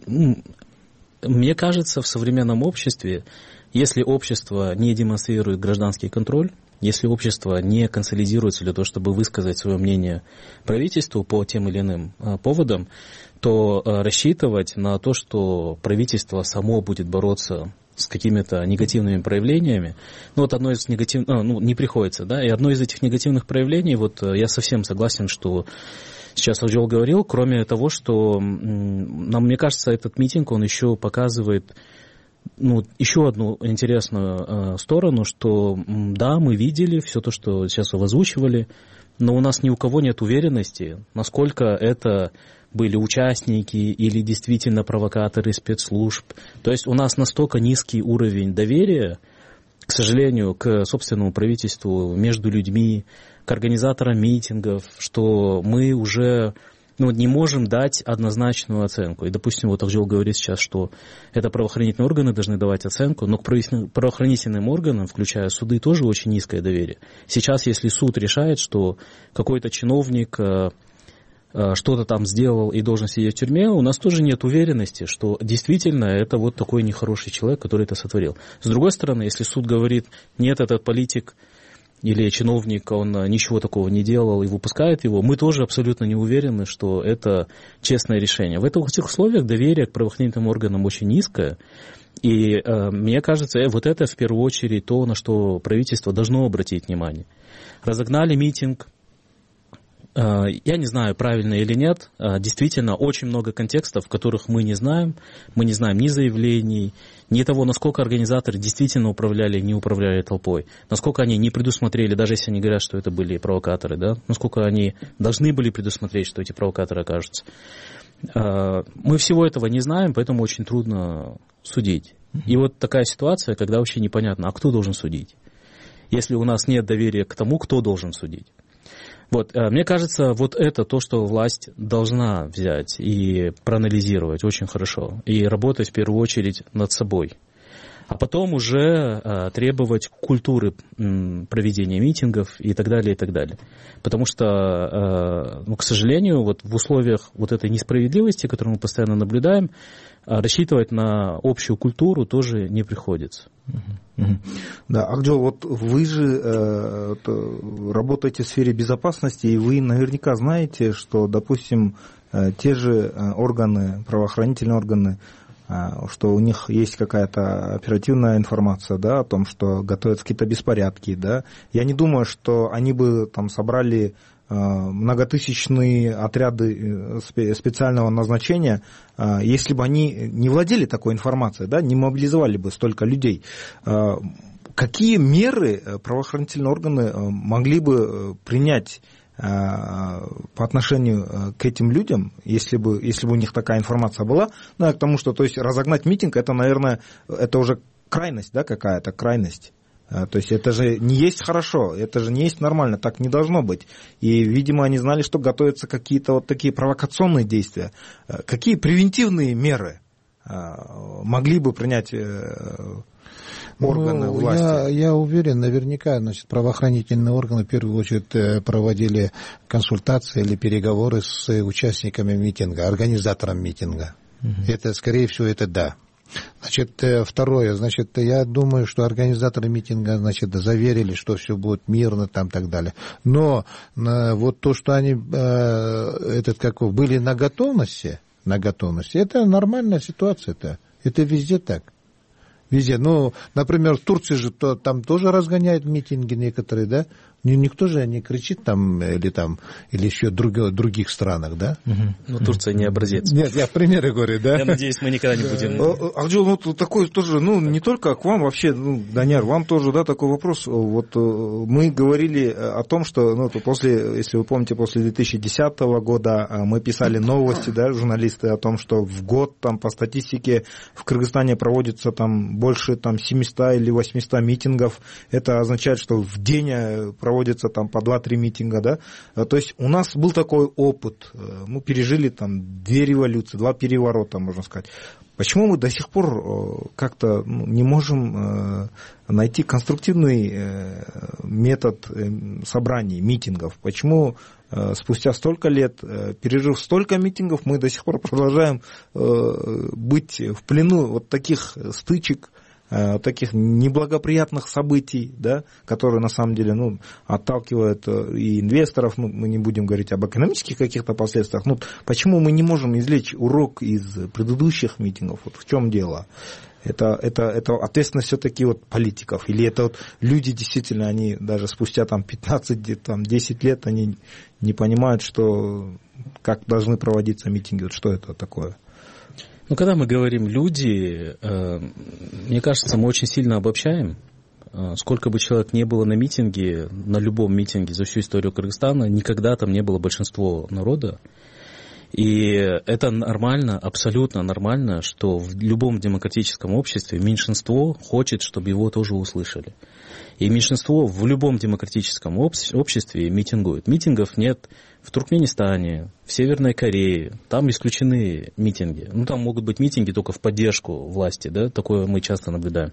мне кажется, в современном обществе, если общество не демонстрирует гражданский контроль, если общество не консолидируется для того, чтобы высказать свое мнение правительству по тем или иным поводам, то рассчитывать на то, что правительство само будет бороться с какими-то негативными проявлениями, вот одно из негативных, не приходится, да, и одно из этих негативных проявлений, вот я совсем согласен, что сейчас Акжол говорил, кроме того, что, мне кажется, этот митинг, он еще показывает еще одну интересную сторону, что да, мы видели все то, что сейчас вы озвучивали, но у нас ни у кого нет уверенности, насколько это были участники или действительно провокаторы спецслужб. То есть у нас настолько низкий уровень доверия, к сожалению, к собственному правительству, между людьми, к организаторам митингов, что мы уже не можем дать однозначную оценку. И, допустим, вот Акжол говорит сейчас, что это правоохранительные органы должны давать оценку, но к правоохранительным органам, включая суды, тоже очень низкое доверие. Сейчас, если суд решает, что какой-то чиновник что-то там сделал и должен сидеть в тюрьме, у нас тоже нет уверенности, что действительно это вот такой нехороший человек, который это сотворил. С другой стороны, если суд говорит, нет, этот политик или чиновник, он ничего такого не делал и выпускает его, мы тоже абсолютно не уверены, что это честное решение. В этих условиях доверие к правоохранительным органам очень низкое, и мне кажется, вот это в первую очередь то, на что правительство должно обратить внимание. Разогнали митинг, я не знаю, правильно или нет, действительно очень много контекстов, которых мы не знаем ни заявлений, ни того, насколько организаторы действительно управляли, не управляли толпой, насколько они не предусмотрели, даже если они говорят, что это были провокаторы, да, насколько они должны были предусмотреть, что эти провокаторы окажутся. Мы всего этого не знаем, поэтому очень трудно судить. И вот такая ситуация, когда вообще непонятно, а кто должен судить, если у нас нет доверия к тому, кто должен судить. Вот, мне кажется, вот это то, что власть должна взять и проанализировать очень хорошо, и работать в первую очередь над собой. а потом уже требовать культуры проведения митингов и так далее, и так далее. Потому что, к сожалению, вот в условиях вот этой несправедливости, которую мы постоянно наблюдаем, рассчитывать на общую культуру тоже не приходится. Да, Акжол, вот вы же работаете в сфере безопасности, и вы наверняка знаете, что, допустим, те же органы, правоохранительные органы, что у них есть какая-то оперативная информация, да, о том, что готовятся какие-то беспорядки, да. Я не думаю, что они бы там собрали многотысячные отряды специального назначения, если бы они не владели такой информацией, да, не мобилизовали бы столько людей. Какие меры правоохранительные органы могли бы принять по отношению к этим людям, если бы у них такая информация была? Ну, к тому, что, то есть, разогнать митинг, это, наверное, это уже крайность, да, какая-то крайность. То есть это же не есть хорошо, это же не есть нормально, так не должно быть. И, видимо, они знали, что готовятся какие-то вот такие провокационные действия. Какие превентивные меры могли бы принять органы власти? Я уверен, наверняка, значит, правоохранительные органы в первую очередь проводили консультации или переговоры с участниками митинга, организатором митинга. Это, скорее всего, это да. Значит, второе, значит, я думаю, что организаторы митинга, значит, заверили, что все будет мирно, там, так далее. Но вот то, что они были на готовности, это нормальная ситуация-то. Это везде так. Везде. Ну, например, в Турции же там тоже разгоняют митинги некоторые, да? Никто же не кричит там или еще в других странах, да? Ну, Турция не образец. Нет, я примеры говорю, да? Я надеюсь, мы никогда не будем. Акжол, ну, такой тоже, ну, не только к вам, вообще, ну, Данияр, вам тоже, да, такой вопрос. Вот мы говорили о том, что, ну, после, если вы помните, после 2010 года мы писали новости, да, журналисты, о том, что в год там по статистике в Кыргызстане проводится там больше там 700 или 800 митингов. Это означает, что в день проводится там по 2-3 митинга, да. То есть у нас был такой опыт, мы пережили там 2 революции, 2 переворота, можно сказать. Почему мы до сих пор как-то не можем найти конструктивный метод собраний, митингов? Почему спустя столько лет, пережив столько митингов, мы до сих пор продолжаем быть в плену вот таких стычек, таких неблагоприятных событий, да, которые на самом деле, ну, отталкивают и инвесторов, ну, мы не будем говорить об экономических каких-то последствиях, ну, почему мы не можем извлечь урок из предыдущих митингов, вот в чем дело? Это ответственность все-таки вот политиков, или это вот люди действительно, они даже спустя там 15-10 лет, они не понимают, что, как должны проводиться митинги, вот что это такое? Ну, когда мы говорим «люди», мне кажется, мы очень сильно обобщаем. Сколько бы человек не было на митинге, на любом митинге за всю историю Кыргызстана, никогда там не было большинство народа. И это нормально, абсолютно нормально, что в любом демократическом обществе меньшинство хочет, чтобы его тоже услышали. И меньшинство в любом демократическом обществе митингует. Митингов нет в Туркменистане, в Северной Корее. Там исключены митинги. Ну, там могут быть митинги только в поддержку власти, да, такое мы часто наблюдаем.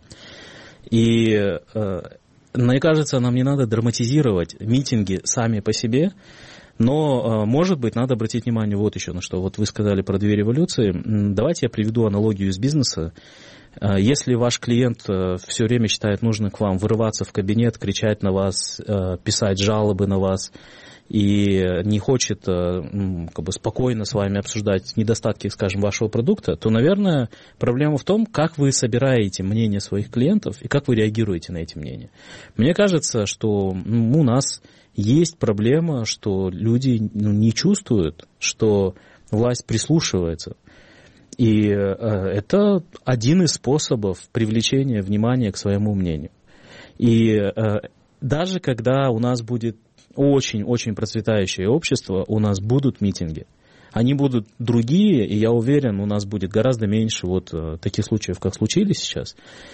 И мне кажется, нам не надо драматизировать митинги сами по себе, но, может быть, надо обратить внимание вот еще на что. Вот вы сказали про 2 революции. Давайте я приведу аналогию из бизнеса. Если ваш клиент все время считает нужным к вам вырываться в кабинет, кричать на вас, писать жалобы на вас и не хочет как бы спокойно с вами обсуждать недостатки, скажем, вашего продукта, то, наверное, проблема в том, как вы собираете мнение своих клиентов и как вы реагируете на эти мнения. Мне кажется, что у нас есть проблема, что люди не чувствуют, что власть прислушивается. И это один из способов привлечения внимания к своему мнению. И даже когда у нас будет очень-очень процветающее общество, у нас будут митинги. Они будут другие, и я уверен, у нас будет гораздо меньше вот таких случаев, как случились сейчас.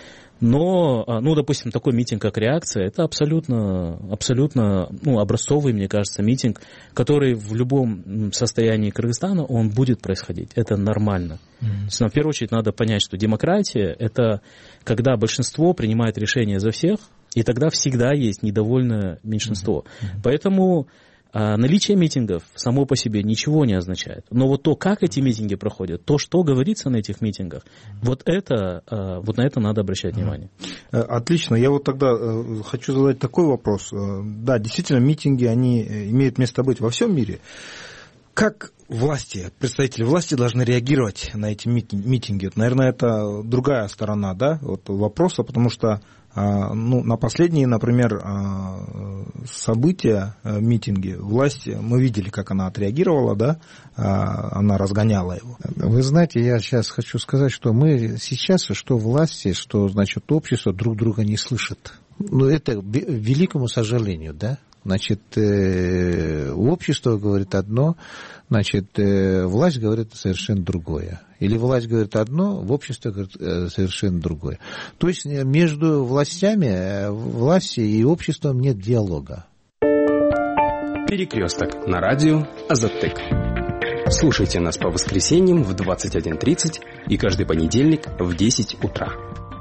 Но, допустим, такой митинг, как «Реакция», это абсолютно образцовый, мне кажется, митинг, который в любом состоянии Кыргызстана, он будет происходить. Это нормально. В первую очередь надо понять, что демократия – это когда большинство принимает решения за всех, и тогда всегда есть недовольное меньшинство. Поэтому наличие митингов само по себе ничего не означает. Но вот то, как эти митинги проходят, то, что говорится на этих митингах, вот на это надо обращать внимание. Отлично. Я вот тогда хочу задать такой вопрос. Да, действительно, митинги, они имеют место быть во всем мире. Как власти, представители власти должны реагировать на эти митинги? Наверное, это другая сторона, да, вот вопроса, потому что на последние, например, события, митинги, власть, мы видели, как она отреагировала, да, она разгоняла его. Вы знаете, я сейчас хочу сказать, что мы сейчас, что власти, что, значит, общество друг друга не слышат. Ну, это к великому сожалению, да. Значит, общество говорит одно, значит, власть говорит совершенно другое. Или власть говорит одно, в обществе говорит совершенно другое. То есть между властью и обществом нет диалога. Перекресток на радио Азаттык. Слушайте нас по воскресеньям в 21:30 и каждый понедельник в 10 утра.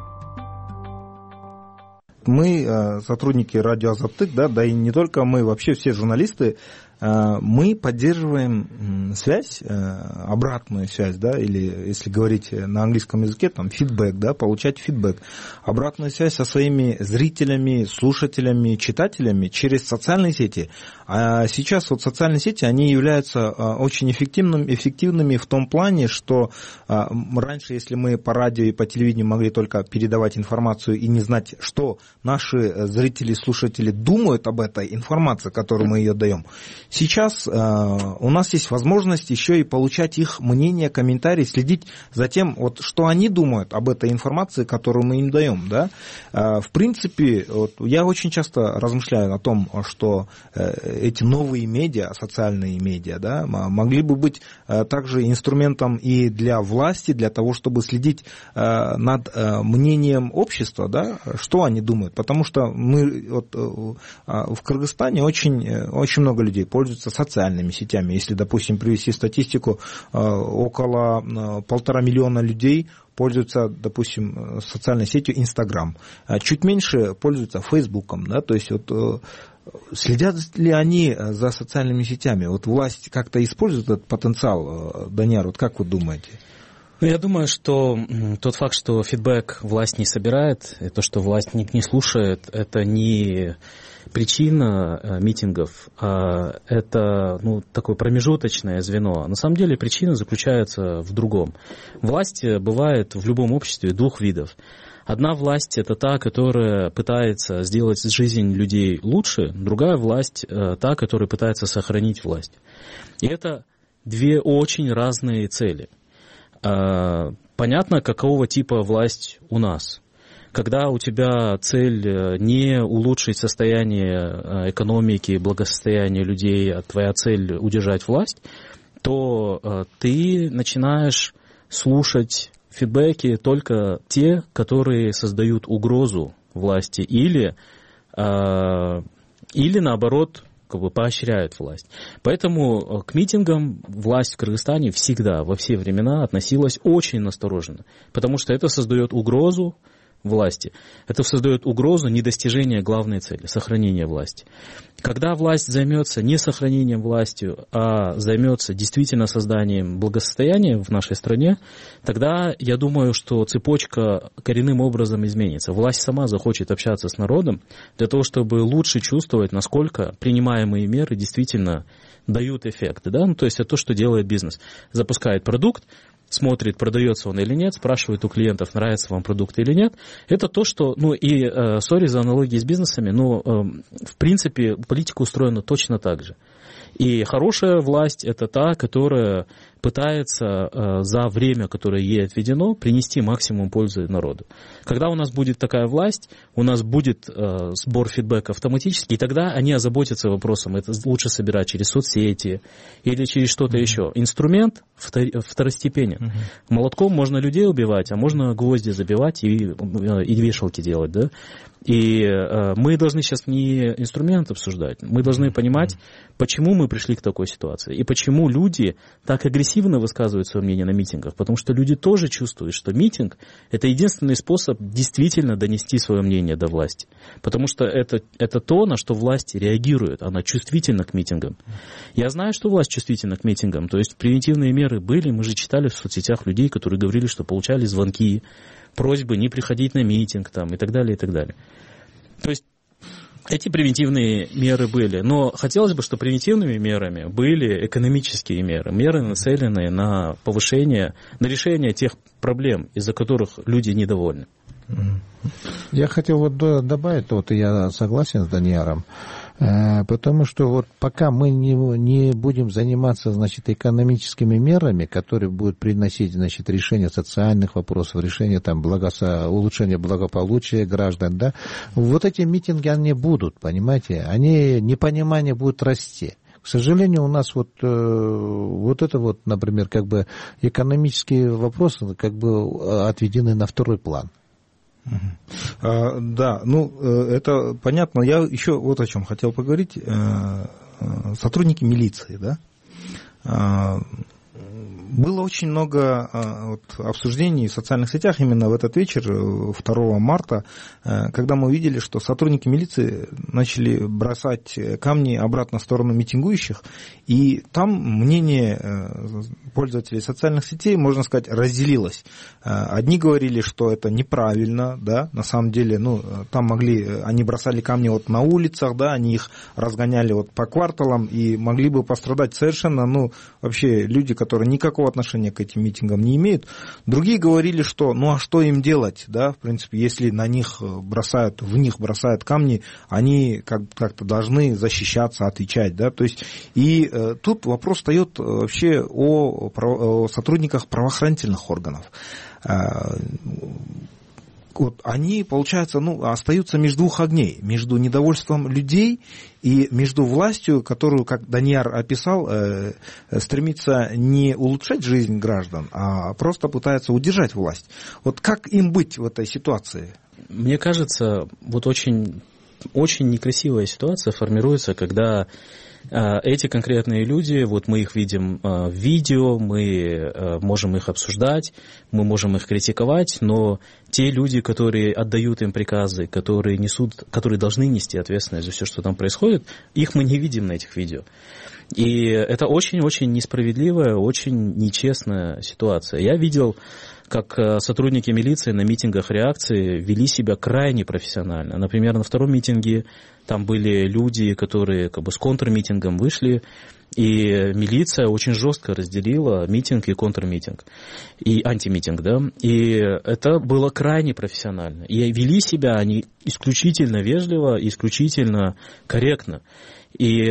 Мы, сотрудники радио Азаттык, да и не только мы, вообще все журналисты, мы поддерживаем связь, обратную связь, да, или, если говорить на английском языке, там, фидбэк, да, получать фидбэк, обратную связь со своими зрителями, слушателями, читателями через социальные сети. А сейчас вот социальные сети, они являются очень эффективными в том плане, что раньше, если мы по радио и по телевидению могли только передавать информацию и не знать, что наши зрители, слушатели думают об этой информации, которую мы ее даем, сейчас у нас есть возможность еще и получать их мнение, комментарии, следить за тем, вот, что они думают об этой информации, которую мы им даем. Да? В принципе, вот, я очень часто размышляю о том, что эти новые медиа, социальные медиа, да, могли бы быть также инструментом и для власти, для того, чтобы следить над мнением общества, да, что они думают. Потому что мы вот, в Кыргызстане очень много людей пользуются социальными сетями. Если, допустим, привести статистику, около 1,5 миллиона людей пользуются, допустим, социальной сетью Instagram. Чуть меньше пользуются Фейсбуком. Да? То есть вот, следят ли они за социальными сетями? Вот власть как-то использует этот потенциал, Данияр, вот как вы думаете? Я думаю, что тот факт, что фидбэк власть не собирает, и то, что власть не слушает, это не причина митингов, а это такое промежуточное звено. На самом деле причина заключается в другом. Власть бывает в любом обществе двух видов. Одна власть – это та, которая пытается сделать жизнь людей лучше, другая власть – та, которая пытается сохранить власть. И это две очень разные цели. Понятно, какого типа власть у нас. Когда у тебя цель не улучшить состояние экономики, благосостояние людей, а твоя цель удержать власть, то ты начинаешь слушать фидбэки только те, которые создают угрозу власти или наоборот, поощряют власть. Поэтому к митингам власть в Кыргызстане всегда, во все времена относилась очень настороженно, потому что это создает угрозу власти. Это создает угрозу недостижения главной цели – сохранения власти. Когда власть займется не сохранением власти, а займется действительно созданием благосостояния в нашей стране, тогда я думаю, что цепочка коренным образом изменится. Власть сама захочет общаться с народом для того, чтобы лучше чувствовать, насколько принимаемые меры действительно дают эффект. Да? То есть это то, что делает бизнес. Запускает продукт, смотрит, продается он или нет, спрашивает у клиентов, нравится вам продукт или нет. Это то, что, сори за аналогии с бизнесами, но в принципе политика устроена точно так же. И хорошая власть – это та, которая пытается за время, которое ей отведено, принести максимум пользы народу. Когда у нас будет такая власть, у нас будет сбор фидбэка автоматически, и тогда они озаботятся вопросом, это лучше собирать через соцсети или через что-то еще. Инструмент второстепенен. Молотком можно людей убивать, а можно гвозди забивать и вешалки делать, да? И мы должны сейчас не инструмент обсуждать, мы должны понимать, почему мы пришли к такой ситуации, и почему люди так агрессивно высказывают свое мнение на митингах, потому что люди тоже чувствуют, что митинг – это единственный способ действительно донести свое мнение до власти, потому что это то, на что власть реагирует, она чувствительна к митингам. Я знаю, что власть чувствительна к митингам, то есть превентивные меры были, мы же читали в соцсетях людей, которые говорили, что получали звонки, просьбы не приходить на митинг там, и так далее, и так далее. То есть эти превентивные меры были, но хотелось бы, чтобы превентивными мерами были экономические меры, меры, нацеленные на повышение, на решение тех проблем, из-за которых люди недовольны. Я хотел вот добавить, я согласен с Данияром, потому что вот пока мы не будем заниматься, значит, экономическими мерами, которые будут приносить, значит, решение социальных вопросов, решение там улучшения благополучия граждан, да, вот эти митинги, они будут, понимаете, непонимание будет расти. К сожалению, у нас вот это вот, например, как бы экономические вопросы как бы отведены на второй план. Да, это понятно. Я еще вот о чем хотел поговорить. Сотрудники милиции, да? Было очень много обсуждений в социальных сетях именно в этот вечер, 2 марта, когда мы увидели, что сотрудники милиции начали бросать камни обратно в сторону митингующих, и там мнение пользователей социальных сетей, можно сказать, разделилось. Одни говорили, что это неправильно, да, на самом деле, там они бросали камни вот на улицах, да, они их разгоняли вот по кварталам, и могли бы пострадать совершенно, вообще люди, которые никакого отношения к этим митингам не имеют. Другие говорили, что а что им делать, да, в принципе, если в них бросают камни, они как-то должны защищаться, отвечать, да, то есть, и тут вопрос встает вообще о сотрудниках правоохранительных органов. Вот они, получается, остаются между двух огней, между недовольством людей и между властью, которую, как Данияр описал, стремится не улучшать жизнь граждан, а просто пытается удержать власть. Вот как им быть в этой ситуации? Мне кажется, вот очень, очень некрасивая ситуация формируется, когда эти конкретные люди, вот мы их видим в видео, мы можем их обсуждать, мы можем их критиковать, но те люди, которые отдают им приказы, которые должны нести ответственность за все, что там происходит, их мы не видим на этих видео. И это очень-очень несправедливая, очень нечестная ситуация. Я видел, как сотрудники милиции на митингах реакции вели себя крайне профессионально. Например, на втором митинге там были люди, которые с контрмитингом вышли, и милиция очень жестко разделила митинг и контрмитинг, и антимитинг, да, и это было крайне профессионально. И вели себя они исключительно вежливо, исключительно корректно. И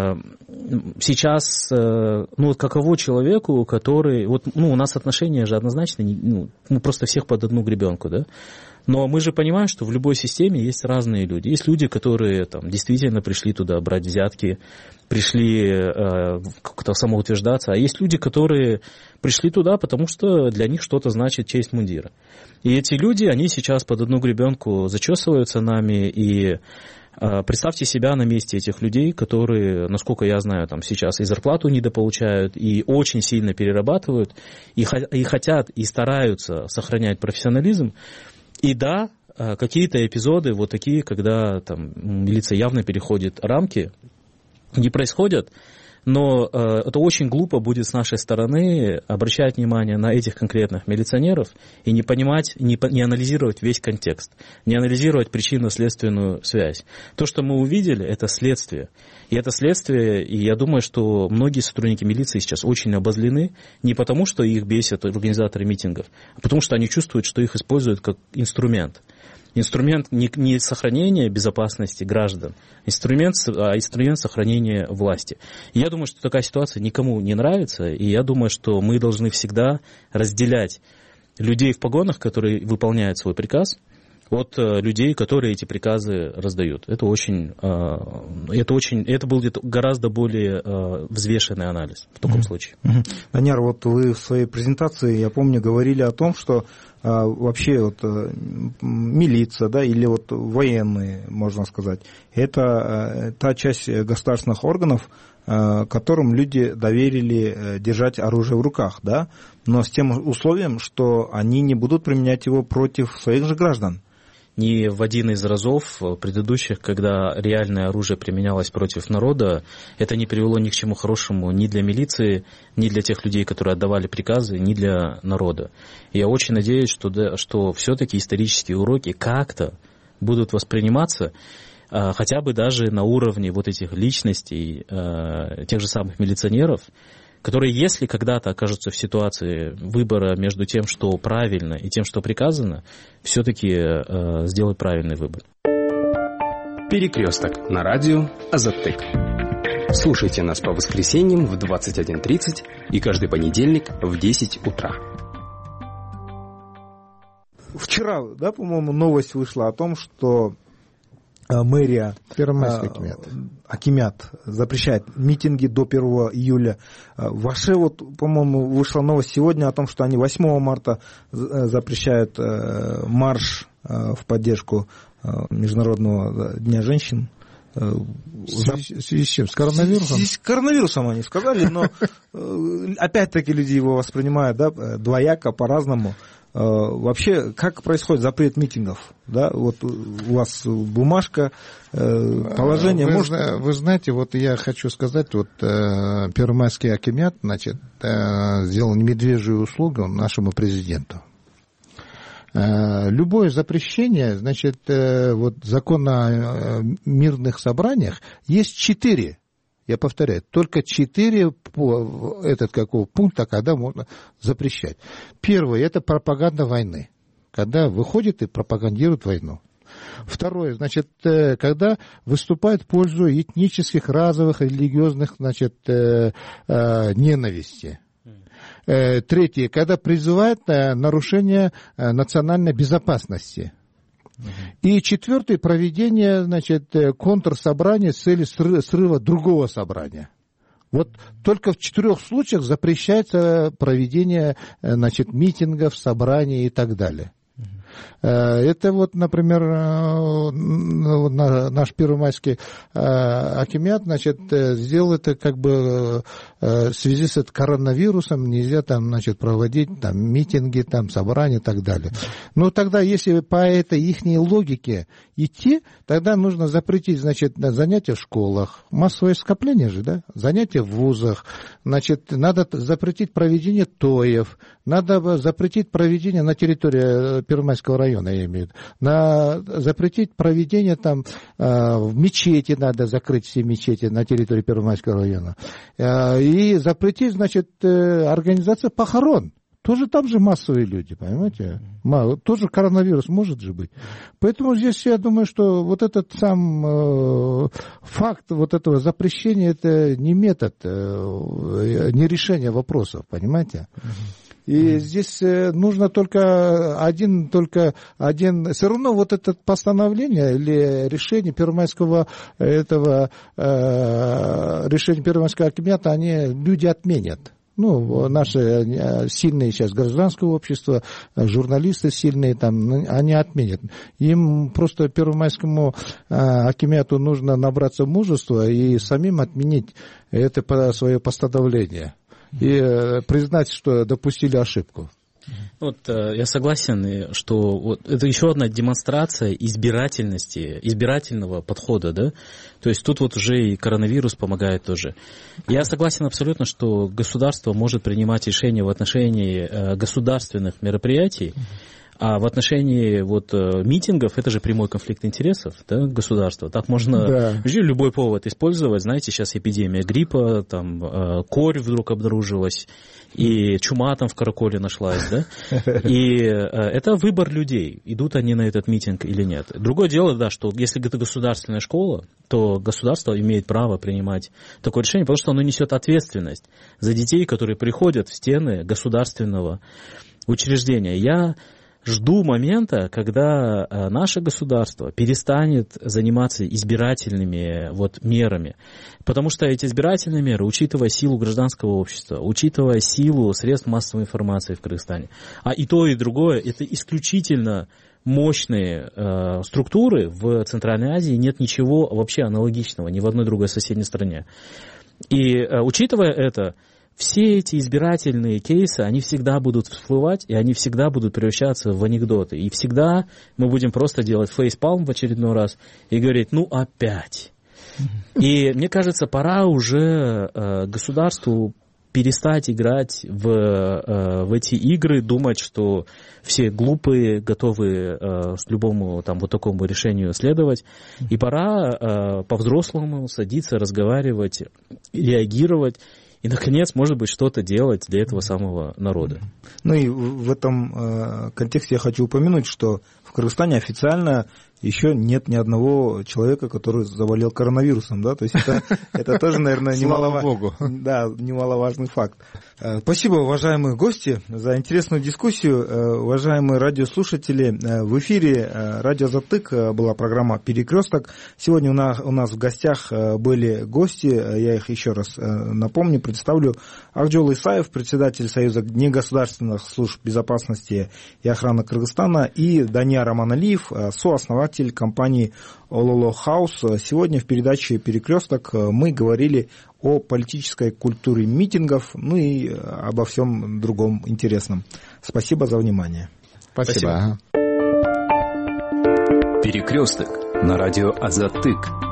сейчас, каково человеку, который... у нас отношения же однозначно, мы просто всех под одну гребенку, да? Но мы же понимаем, что в любой системе есть разные люди. Есть люди, которые действительно пришли туда брать взятки, пришли как-то самоутверждаться, а есть люди, которые пришли туда, потому что для них что-то значит честь мундира. И эти люди, они сейчас под одну гребенку зачесываются нами, и представьте себя на месте этих людей, которые, насколько я знаю, сейчас и зарплату недополучают, и очень сильно перерабатывают, и хотят, и стараются сохранять профессионализм. И да, какие-то эпизоды вот такие, когда милиция явно переходит рамки, не происходят, но это очень глупо будет с нашей стороны обращать внимание на этих конкретных милиционеров и не понимать, не анализировать весь контекст, не анализировать причинно-следственную связь. То, что мы увидели, это следствие. И это следствие, и я думаю, что многие сотрудники милиции сейчас очень обозлены не потому, что их бесят организаторы митингов, а потому что они чувствуют, что их используют как инструмент. Инструмент не сохранения безопасности граждан, а инструмент сохранения власти. И я думаю, что такая ситуация никому не нравится, и я думаю, что мы должны всегда разделять людей в погонах, которые выполняют свой приказ, от людей, которые эти приказы раздают. Это будет гораздо более взвешенный анализ в таком случае. Данияр, вот вы в своей презентации, я помню, говорили о том, что вообще вот милиция, да, или вот военные, можно сказать, это та часть государственных органов, которым люди доверили держать оружие в руках, да, но с тем условием, что они не будут применять его против своих же граждан. Ни в один из разов предыдущих, когда реальное оружие применялось против народа, это не привело ни к чему хорошему ни для милиции, ни для тех людей, которые отдавали приказы, ни для народа. И я очень надеюсь, что все-таки исторические уроки как-то будут восприниматься, хотя бы даже на уровне вот этих личностей, тех же самых милиционеров, которые, если когда-то окажутся в ситуации выбора между тем, что правильно, и тем, что приказано, все-таки сделают правильный выбор. Перекресток на радио Азаттык. Слушайте нас по воскресеньям в 21:30 и каждый понедельник в 10 утра. Вчера, да, по-моему, новость вышла о том, что мэрия Акимят запрещает митинги до 1 июля. Вообще, вот, по-моему, вышла новость сегодня о том, что они 8 марта запрещают марш в поддержку Международного дня женщин. В связи с чем? С коронавирусом? С коронавирусом они сказали, но опять-таки люди его воспринимают, да, двояко, по-разному. Вообще, как происходит запрет митингов? Да, вот у вас бумажка, положение. Вы знаете, вот я хочу сказать, вот Первомайский акимят, значит, сделал медвежью услугу нашему президенту. Любое запрещение, значит, вот закон о мирных собраниях, есть 4. Я повторяю, только 4 пункта, когда можно запрещать. Первое – это пропаганда войны, когда выходит и пропагандирует войну. Второе, значит, когда выступает в пользу этнических, разовых, религиозных, значит, ненависти. Третье, когда призывает нарушение национальной безопасности. И четвертое, проведение, значит, контрсобрания с целью срыва другого собрания. Вот только в 4 случаях запрещается проведение, значит, митингов, собраний и так далее. Это вот, например, наш Первомайский акимят, значит, сделал это как бы в связи с коронавирусом, нельзя там, значит, проводить там митинги, там собрания и так далее. Но тогда, если по этой ихней логике идти, тогда нужно запретить, значит, занятия в школах, массовое скопление же, да, занятия в вузах, значит, надо запретить проведение тоев, надо запретить проведение на территории Первомайского района, я имею в виду, запретить проведение там в мечети, надо закрыть все мечети на территории Первомайского района, и запретить, значит, организацию похорон. Тоже там же массовые люди, понимаете? Тоже коронавирус может же быть. Поэтому здесь я думаю, что вот этот сам факт вот этого запрещения, это не метод, не решение вопросов, понимаете? И здесь нужно только один, все равно вот это постановление или решение Первомайского решения Первомайского акимята, люди отменят. Ну, наши сильные сейчас гражданское общество, журналисты сильные, там, они отменят. Им просто Первомайскому акимяту нужно набраться мужества и самим отменить это свое постановление. И признать, что допустили ошибку. Вот я согласен, что вот это еще одна демонстрация избирательности, избирательного подхода, да? То есть тут вот уже и коронавирус помогает тоже. Я согласен абсолютно, что государство может принимать решения в отношении государственных мероприятий, А в отношении вот митингов это же прямой конфликт интересов, да, государства. Так можно любой повод использовать. Знаете, сейчас эпидемия гриппа, там корь вдруг обнаружилась, и чума там в Караколе нашлась, да? И это выбор людей, идут они на этот митинг или нет. Другое дело, да, что если это государственная школа, то государство имеет право принимать такое решение, потому что оно несет ответственность за детей, которые приходят в стены государственного учреждения. Я жду момента, когда наше государство перестанет заниматься избирательными вот мерами. Потому что эти избирательные меры, учитывая силу гражданского общества, учитывая силу средств массовой информации в Кыргызстане, а и то, и другое, это исключительно мощные структуры в Центральной Азии, нет ничего вообще аналогичного ни в одной другой соседней стране. И учитывая это, все эти избирательные кейсы, они всегда будут всплывать, и они всегда будут превращаться в анекдоты. И всегда мы будем просто делать фейспалм в очередной раз и говорить, ну опять. И мне кажется, пора уже государству перестать играть в эти игры, думать, что все глупые, готовы любому там, вот такому решению следовать. И пора по-взрослому садиться, разговаривать, реагировать. И, наконец, может быть, что-то делать для этого самого народа. Ну и в этом контексте я хочу упомянуть, что в Кыргызстане официально еще нет ни одного человека, который заболел коронавирусом, да, то есть это тоже, наверное, немаловажный факт. Спасибо, уважаемые гости, за интересную дискуссию. Уважаемые радиослушатели, в эфире радио «Азаттык» была программа «Перекресток». Сегодня у нас в гостях были гости, я их еще раз напомню, представлю. Акжол Исаев, председатель Союза негосударственных служб безопасности и охраны Кыргызстана, и Данияр Аманалиев, сооснователь компании Ололо Хаус. Сегодня в передаче «Перекресток» мы говорили о политической культуре митингов, ну и обо всем другом интересном. Спасибо за внимание. Спасибо. «Перекресток» на радио «Азаттык».